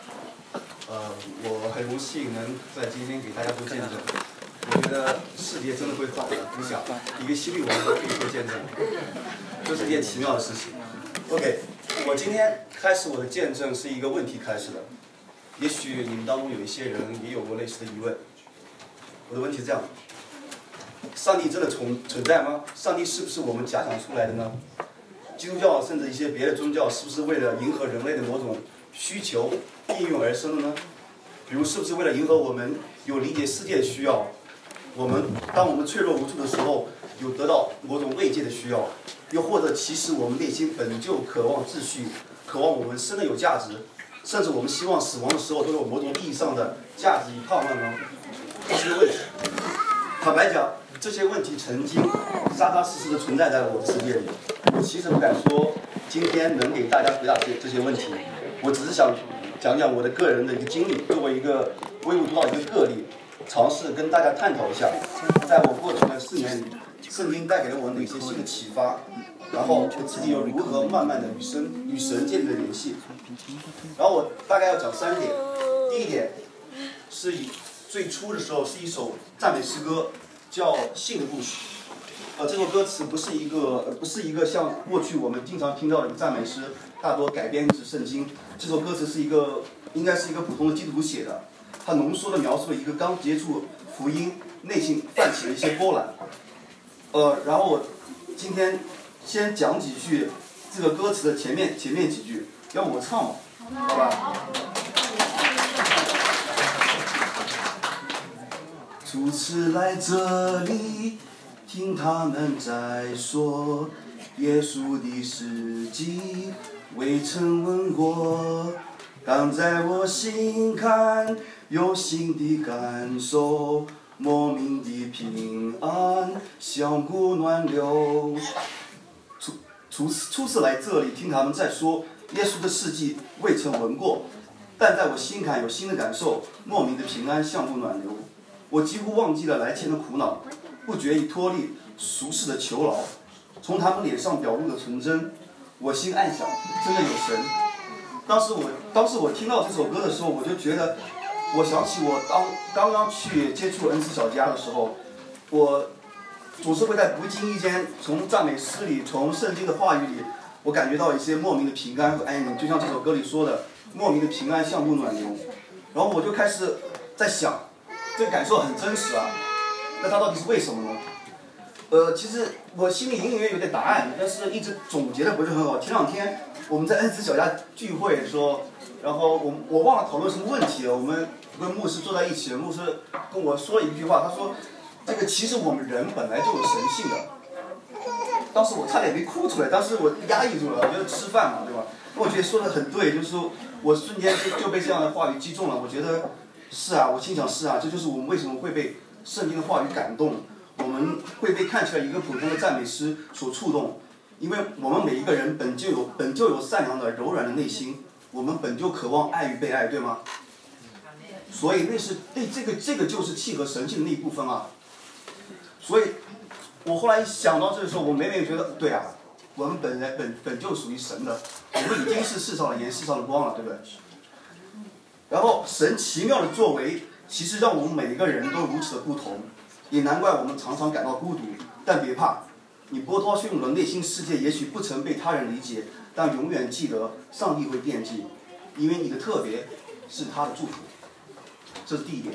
我很荣幸能在今天给大家做见证。我觉得世界真的会好的，你想，一个希律王都可以做见证，这是件奇妙的事情。OK， 我今天开始我的见证是一个问题开始的，也许你们当中有一些人也有过类似的疑问。我的问题是这样：上帝真的存在吗？上帝是不是我们假想出来的呢？基督教甚至一些别的宗教是不是为了迎合人类的某种需求应运而生的呢？比如是不是为了迎合我们有理解世界的需要？当我们脆弱无助的时候，有得到某种慰藉的需要？又或者其实我们内心本就渴望秩序，渴望我们生的有价值，甚至我们希望死亡的时候都有某种意义上的价值与盼望呢？这是个问题。坦白讲， 这些问题曾经扎扎实实的存在在我的世界里。我其实不敢说今天能给大家回答这些问题，我只是想讲讲我的个人的一个经历，作为一个微不足道的一个个例，尝试跟大家探讨一下，在我过去的4年里，圣经带给了我哪些新的启发，然后我自己又如何慢慢的与神建立了联系。然后我大概要讲3点。第一点是最初的时候是一首赞美诗歌，叫《信的故事》。这首歌词不是一个像过去我们经常听到的赞美诗，大多改编自圣经。这首歌词应该是一个普通的基督徒写的，它浓缩的描述了一个刚接触福音，内心泛起了一些波澜。然后我今天先讲几句这个歌词的前面几句，要不我唱吧，好吧？初次来这里，听他们在说耶稣的事迹，未曾闻过，刚在我心坎有新的感受，莫名的平安像股暖流。初次来这里听他们在说耶稣的事迹，未曾闻过，但在我心坎有新的感受，莫名的平安像股暖流。我几乎忘记了来前的苦恼，不觉意脱离俗世的囚牢，从他们脸上表露的纯真，我心暗想，真的有神。当时我听到这首歌的时候，我就觉得，我想起我刚刚去接触恩慈小家的时候，我总是会在不经意间从赞美诗里，从圣经的话语里，我感觉到一些莫名的平安和安宁，就像这首歌里说的，莫名的平安像股暖流。然后我就开始在想，这个感受很真实啊，那它到底是为什么呢？其实我心里隐隐约约有点答案，但是一直总结的不是很好。前2天我们在恩慈小家聚会的时候，然后我忘了讨论什么问题了。我们跟牧师坐在一起，牧师跟我说了一句话，他说：“这个其实我们人本来就有神性的。”当时我差点没哭出来，当时我压抑住了，我觉得吃饭嘛，对吧？我觉得说的很对，就是我瞬间就被这样的话语击中了。我觉得是啊，我心想是啊，这就是我们为什么会被圣经的话语感动，我们会被看起来一个普通的赞美诗所触动，因为我们每一个人本就有善良的柔软的内心，我们本就渴望爱与被爱，对吗？所以这个就是契合神性的那一部分啊。所以我后来想到这个时候，我每每觉得，对啊，我们本就属于神的，我们已经是世上的盐，世上的光了，对不对？然后神奇妙的作为，其实让我们每一个人都如此的不同，也难怪我们常常感到孤独。但别怕，你波涛汹涌的内心世界也许不曾被他人理解，但永远记得上帝会惦记，因为你的特别是他的祝福。这是第一点。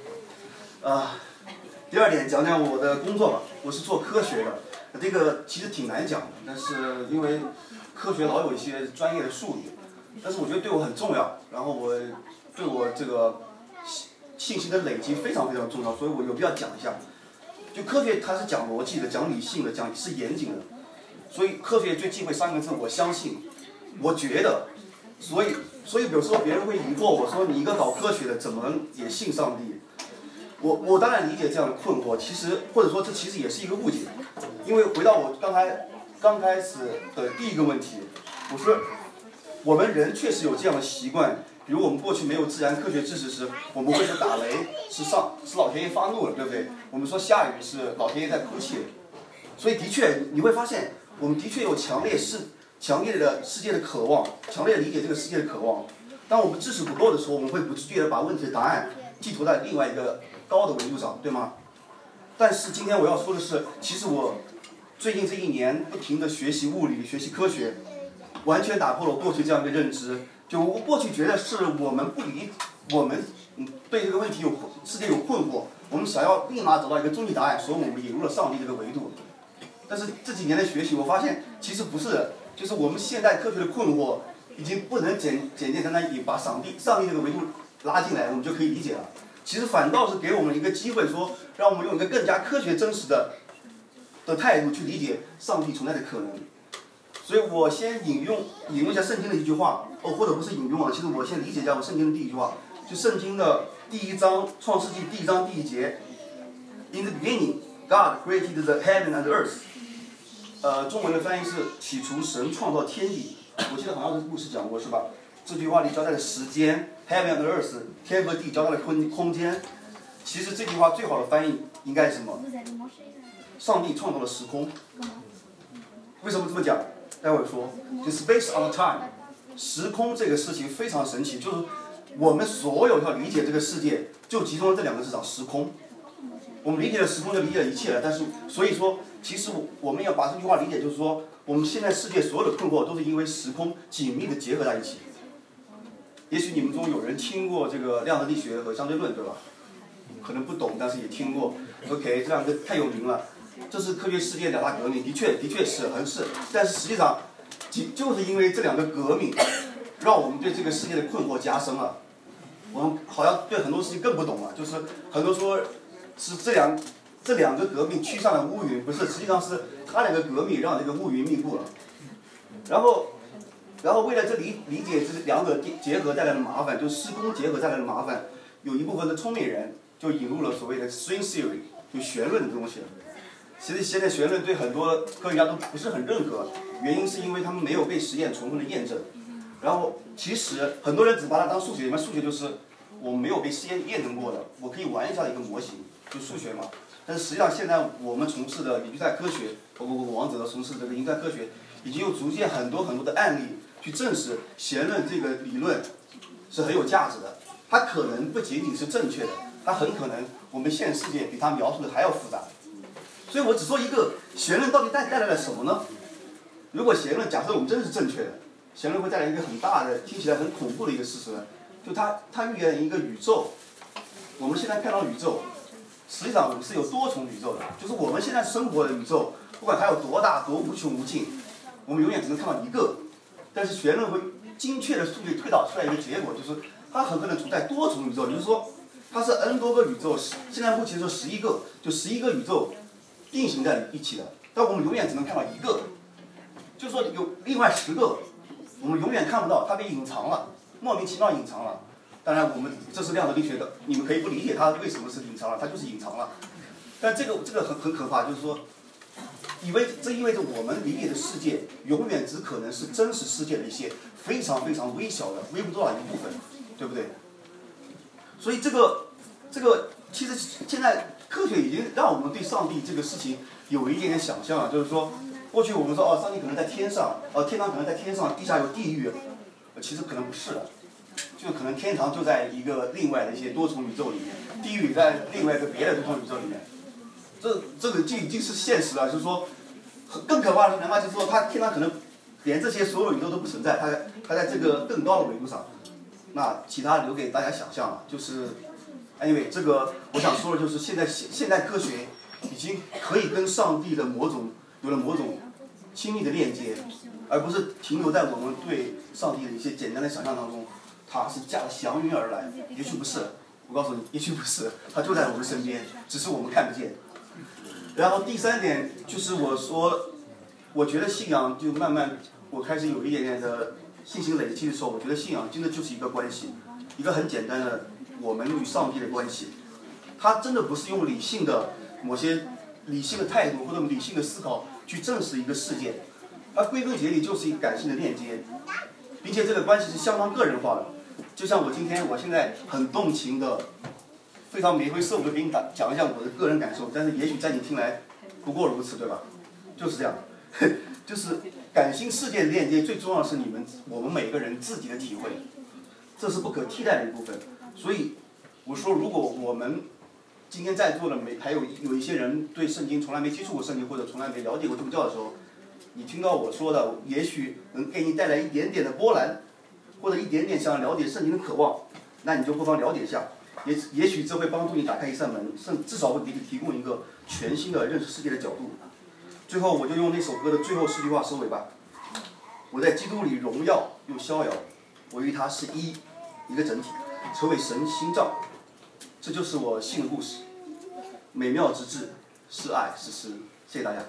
第2点讲讲我的工作吧。我是做科学的，这个其实挺难讲的，但是因为科学老有一些专业的术语，但是我觉得对我很重要，然后对我这个信息的累积非常非常重要，所以我有必要讲一下。就科学它是讲逻辑的，讲理性的，是严谨的，所以科学最忌讳3个字：我相信，我觉得。所以比如说别人会疑惑我说，你一个搞科学的怎么也信上帝？我当然理解这样的困惑，其实或者说这其实也是一个误解，因为回到我刚开始的第一个问题，我说我们人确实有这样的习惯，比如我们过去没有自然科学知识时，我们会说打雷是老天爷发怒了，对不对？我们说下雨是老天爷在哭泣，所以的确你会发现，我们的确有强烈的世界的渴望，强烈理解这个世界的渴望。当我们知识不够的时候，我们会不自觉地把问题的答案寄托在另外一个高的维度上，对吗？但是今天我要说的是，其实我最近这1年不停地学习物理、学习科学，完全打破了我过去这样一个认知。就我过去觉得是我们对这个问题世界有困惑，我们想要立马找到一个终极答案，所以我们引入了上帝这个维度。但是这几年的学习，我发现其实不是的，就是我们现代科学的困惑已经不能简单地把上帝这个维度拉进来，我们就可以理解了。其实反倒是给我们一个机会，说让我们用一个更加科学真实的态度去理解上帝存在的可能。所以我先引用一下圣经的一句话，或者不是引用啊，其实我先理解一下我圣经的第一句话，就圣经的第1章创世纪第1章第1节 ，In the beginning God created the heaven and earth。中文的翻译是起初神创造天地。我记得好像这个故事讲过是吧？这句话里交代了时间 ，heaven and earth， 天和地交代了空间。其实这句话最好的翻译应该是什么？上帝创造了时空。为什么这么讲？待会儿说，就 space on time， 时空这个事情非常神奇，就是我们所有要理解这个世界，就集中在这两个字上，时空。我们理解了时空，就理解了一切了。但是，所以说，其实我们要把这句话理解，就是说，我们现在世界所有的困惑，都是因为时空紧密的结合在一起。也许你们中有人听过这个量子力学和相对论，对吧？可能不懂，但是也听过。OK， 这两个太有名了。这是科学世界两大革命，的确是很是，但是实际上，就是因为这两个革命，让我们对这个世界的困惑加深了。我们好像对很多事情更不懂了，就是很多说是这两个革命驱散了乌云，不是，实际上是他两个革命让这个乌云密布了。然后为了理解这两者结合带来的麻烦，就时空结合带来的麻烦，有一部分的聪明人就引入了所谓的 string theory， 就弦论的东西。其实现在弦论对很多科学家都不是很认可，原因是因为他们没有被实验充分的验证。然后其实很多人只把它当数学，因为数学就是我没有被实验验证过的，我可以玩一下一个模型，就数学嘛。但是实际上现在我们从事的语态科学，包括王者从事的这个语态科学，已经有逐渐很多的案例去证实弦论这个理论是很有价值的。它可能不仅仅是正确的，它很可能我们现实世界比它描述的还要复杂。所以我只说一个，弦论到底带来了什么呢？如果弦论假设我们真是正确的，弦论会带来一个很大的、听起来很恐怖的一个事实，就它预言一个宇宙。我们现在看到宇宙，实际上是有多重宇宙的，就是我们现在生活的宇宙，不管它有多大、多无穷无尽，我们永远只能看到一个。但是弦论会精确的数据推导出来一个结果，就是它很可能存在多重宇宙，就是说它是 n 多个宇宙，现在目前说11个，就11个宇宙并行在一起的，但我们永远只能看到一个，就是说有另外10个，我们永远看不到，它被隐藏了，莫名其妙隐藏了。当然，这是量子力学的，你们可以不理解它为什么是隐藏了，它就是隐藏了。但这个很可怕，就是说，这意味着我们理解的世界永远只可能是真实世界的一些非常非常微小的、微不足道的一部分，对不对？所以这个其实现在科学已经让我们对上帝这个事情有一点点想象了，就是说，过去我们说上帝可能在天上，天堂可能在天上，地下有地狱，其实可能不是的。就可能天堂就在一个另外的一些多重宇宙里面，地狱在另外一个别的多重宇宙里面，这个就已经是现实了。就是说，更可怕的是什么？就是说，天堂可能连这些所有宇宙都不存在，它在这个更高的维度上。那其他留给大家想象了。就是 ，anyway， 这个我想说的就是现代科学已经可以跟上帝的有了某种亲密的链接，而不是停留在我们对上帝的一些简单的想象当中。他是驾着祥云而来，也许不是，我告诉你，也许不是，他就在我们身边，只是我们看不见。然后第3点就是我觉得信仰就慢慢，我开始有一点点的信心累积的时候，我觉得信仰真的就是一个关系，一个很简单的我们与上帝的关系。它真的不是用理性的某些理性的态度或者理性的思考去证实一个事件，它归根结底就是一个感性的链接，并且这个关系是相当个人化的。就像我现在很动情的，非常眉飞色舞的给你讲一下我的个人感受，但是也许在你听来不过如此，对吧？就是这样，就是感性世界的链接，最重要的是我们每个人自己的体会，这是不可替代的一部分。所以我说，如果我们今天在座的还有一些人对圣经从来没接触过圣经，或者从来没了解过宗教的时候，你听到我说的，也许能给你带来一点点的波澜。或者一点点想了解圣经的渴望，那你就不妨了解一下，也许这会帮助你打开一扇门，至少会给你提供一个全新的认识世界的角度。最后，我就用那首歌的最后4句话收尾吧。我在基督里荣耀又逍遥，我与他是一个整体，成为神心脏。这就是我信的故事，美妙之至，是爱是诗。谢谢大家。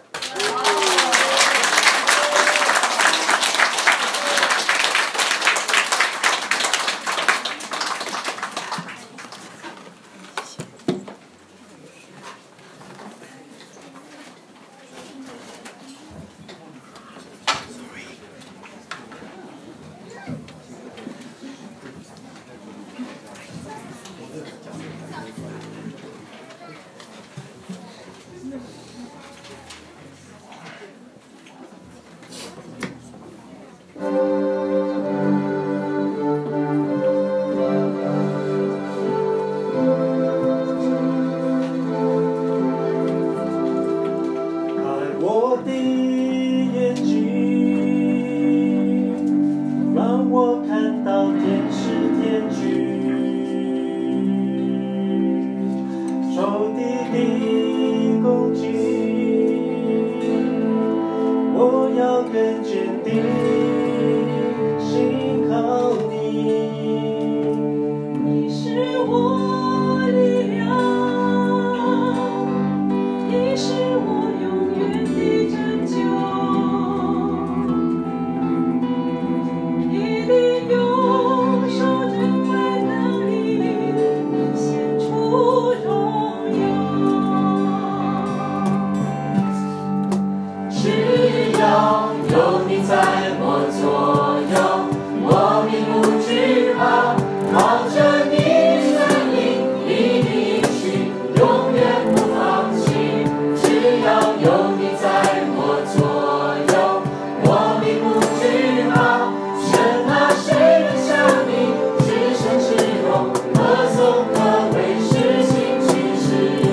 我的眼睛，让我看到天使天军，仇敌的攻击，我要更坚定，信靠你。 你是我力量，你是我永远的拯救，你的右手真怀能力显出荣耀。只要有你在我左右，我并不惧怕，靠着你生命，你的应许永远不放弃。只要有你在我左右，我并不惧怕。神啊，谁能像你？至圣至荣，可颂可畏，施行其事。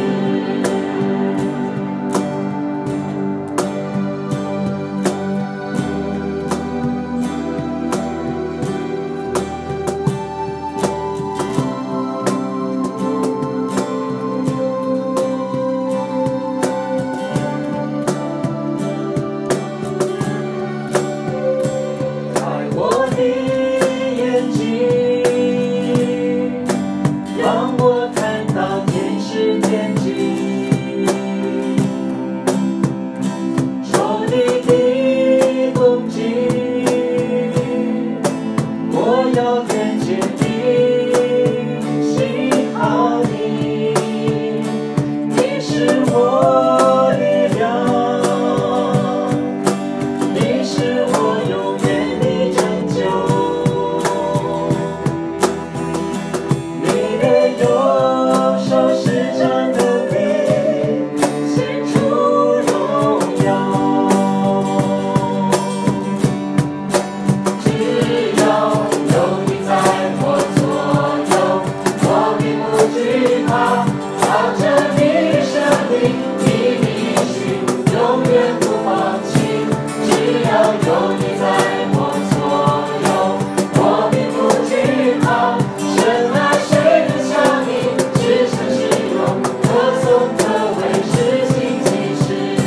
开我的眼睛，让我看到天使天军，仇敌的攻击，我要更坚定，信靠你。你是我力量，你是我永远的拯救，你的右手施展能力，显出荣耀。 只要有你在我左右，我并不惧怕。靠着你生命，你的应许永远不放弃。只要有你在我左右，我并不惧怕。神啊，谁能像你？至圣至荣，可颂可畏，施行其事。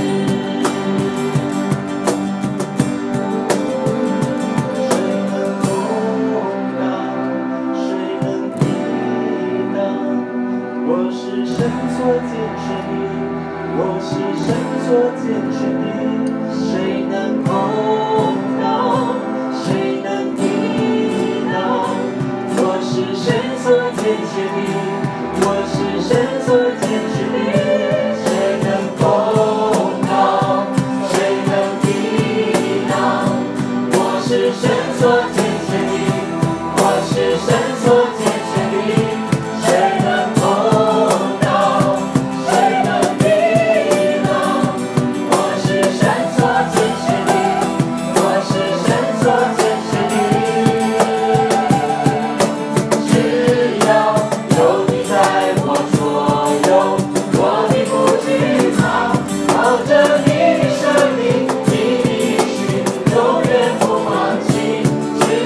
谁能抵挡？我是神所拣选的，我是神所拣选的，谁能控告？谁能抵挡？我是神所拣选的，我是神所拣选的，谁能控告？谁能抵挡？我是神所拣选的，我是神所拣选的，谁能控告？谁能抵挡？我是神所拣选的，我是神所拣选的。 只要有你在我左右，我并不惧怕。靠着你的生命，你的应许永远不放弃。只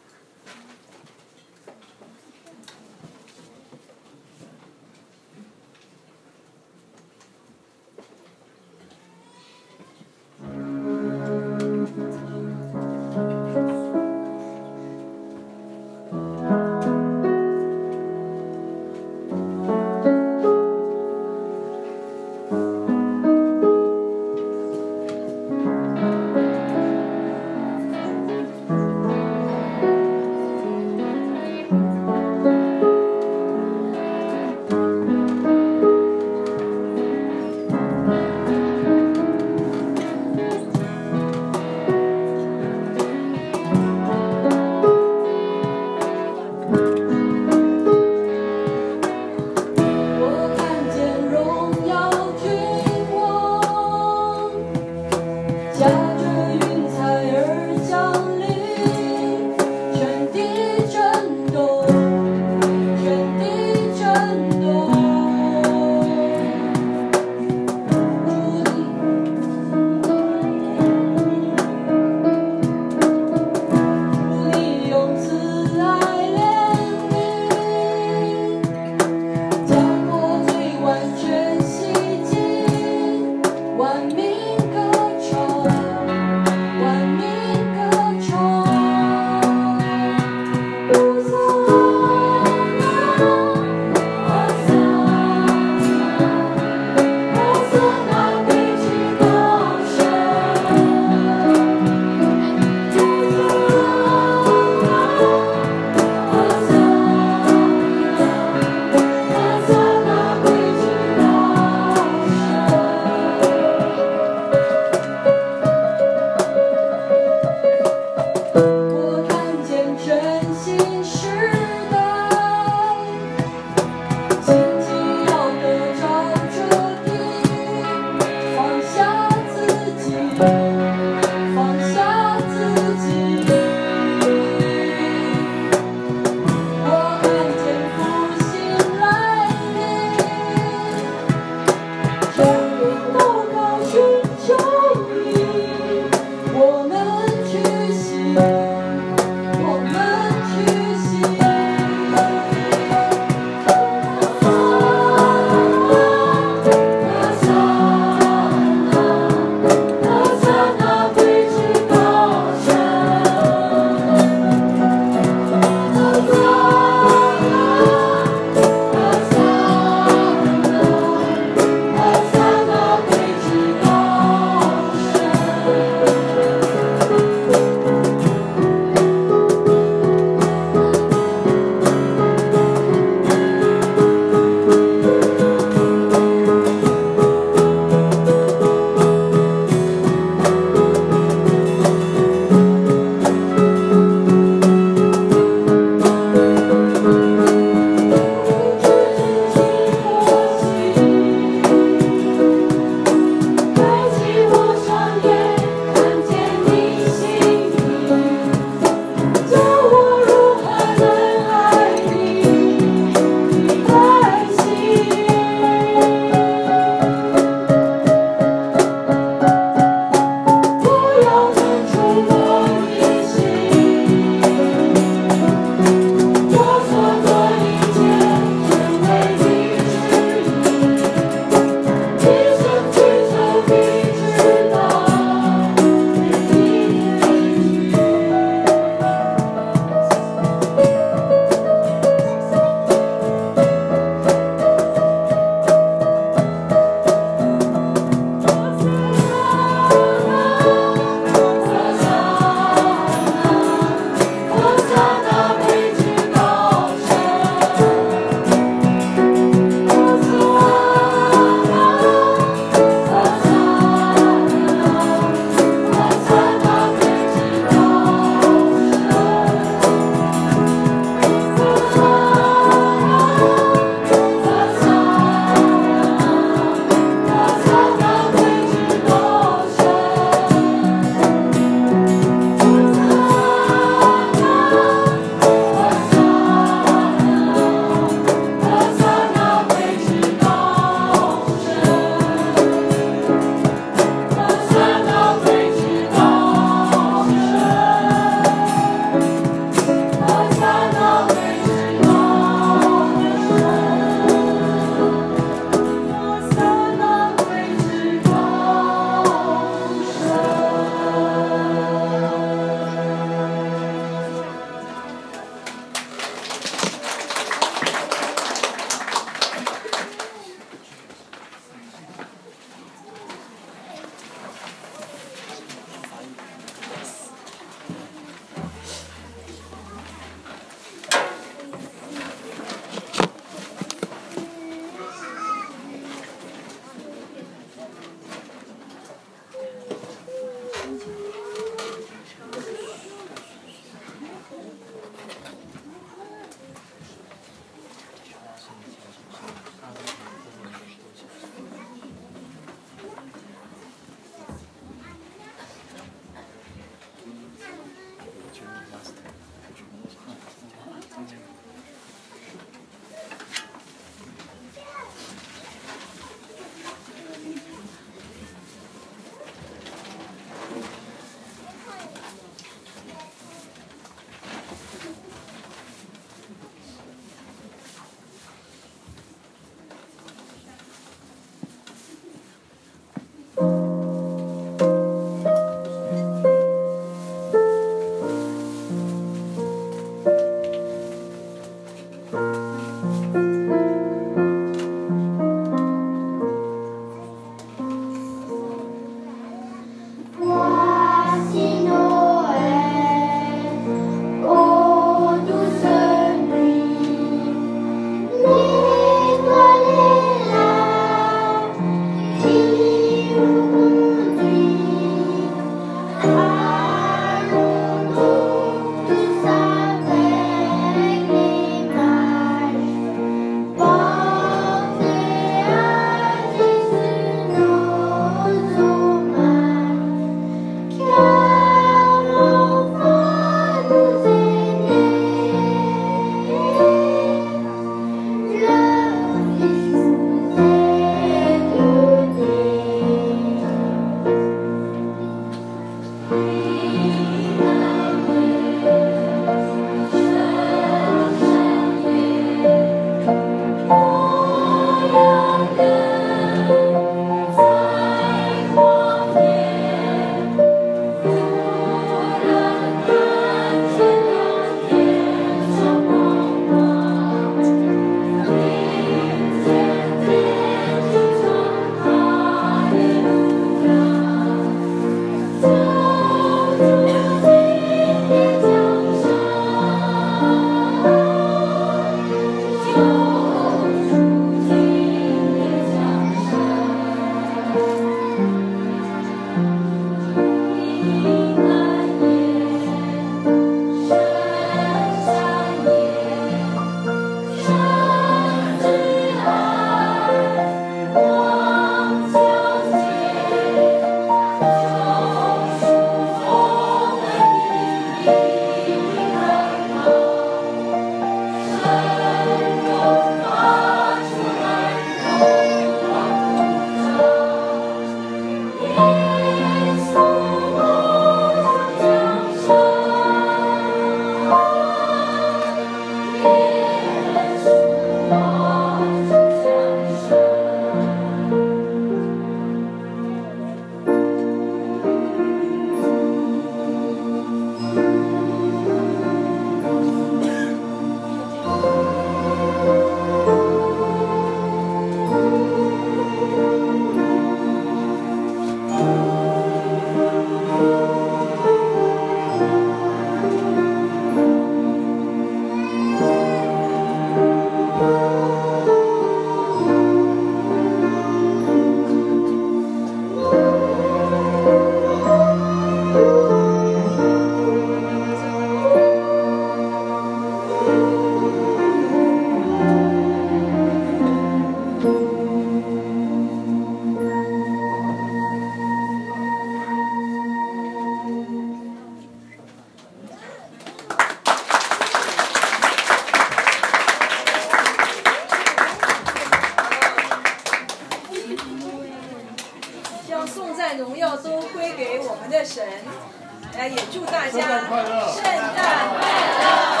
神，也祝大家圣诞快乐！ 圣诞快乐！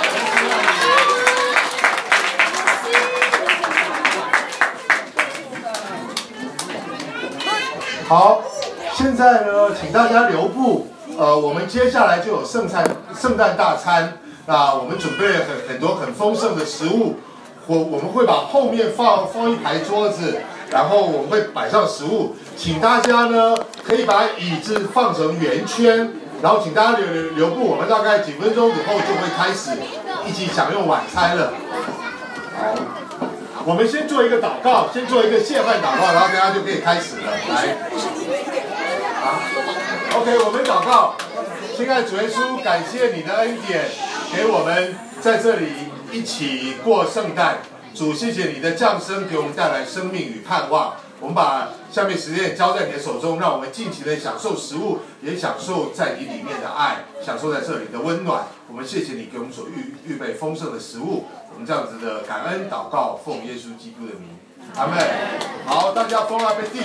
好，现在呢，请大家留步。我们接下来就有圣诞大餐。那我们准备了很多很丰盛的食物。我们会把后面放一排桌子，然后我们会摆上食物。请大家呢可以把椅子放成圆圈，然后请大家留步。我们大概几分钟以后就会开始一起享用晚餐了。好。我们先做一个祷告，先做一个谢饭祷告，然后大家就可以开始了。来，好 ，OK， 我们祷告。亲爱的主耶稣，感谢你的恩典，给我们在这里一起过圣诞。主，谢谢你的降生，给我们带来生命与盼望。我们把下面时间交在你的手中，让我们尽情的享受食物，也享受在你里面的爱，享受在这里的温暖。我们谢谢你给我们所预备丰盛的食物。我们这样子的感恩祷告，奉耶稣基督的名，阿们。好，大家bon appétit。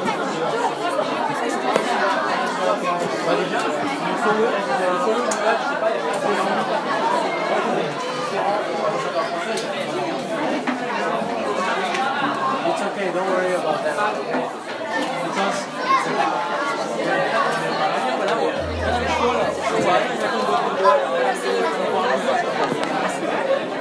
Vai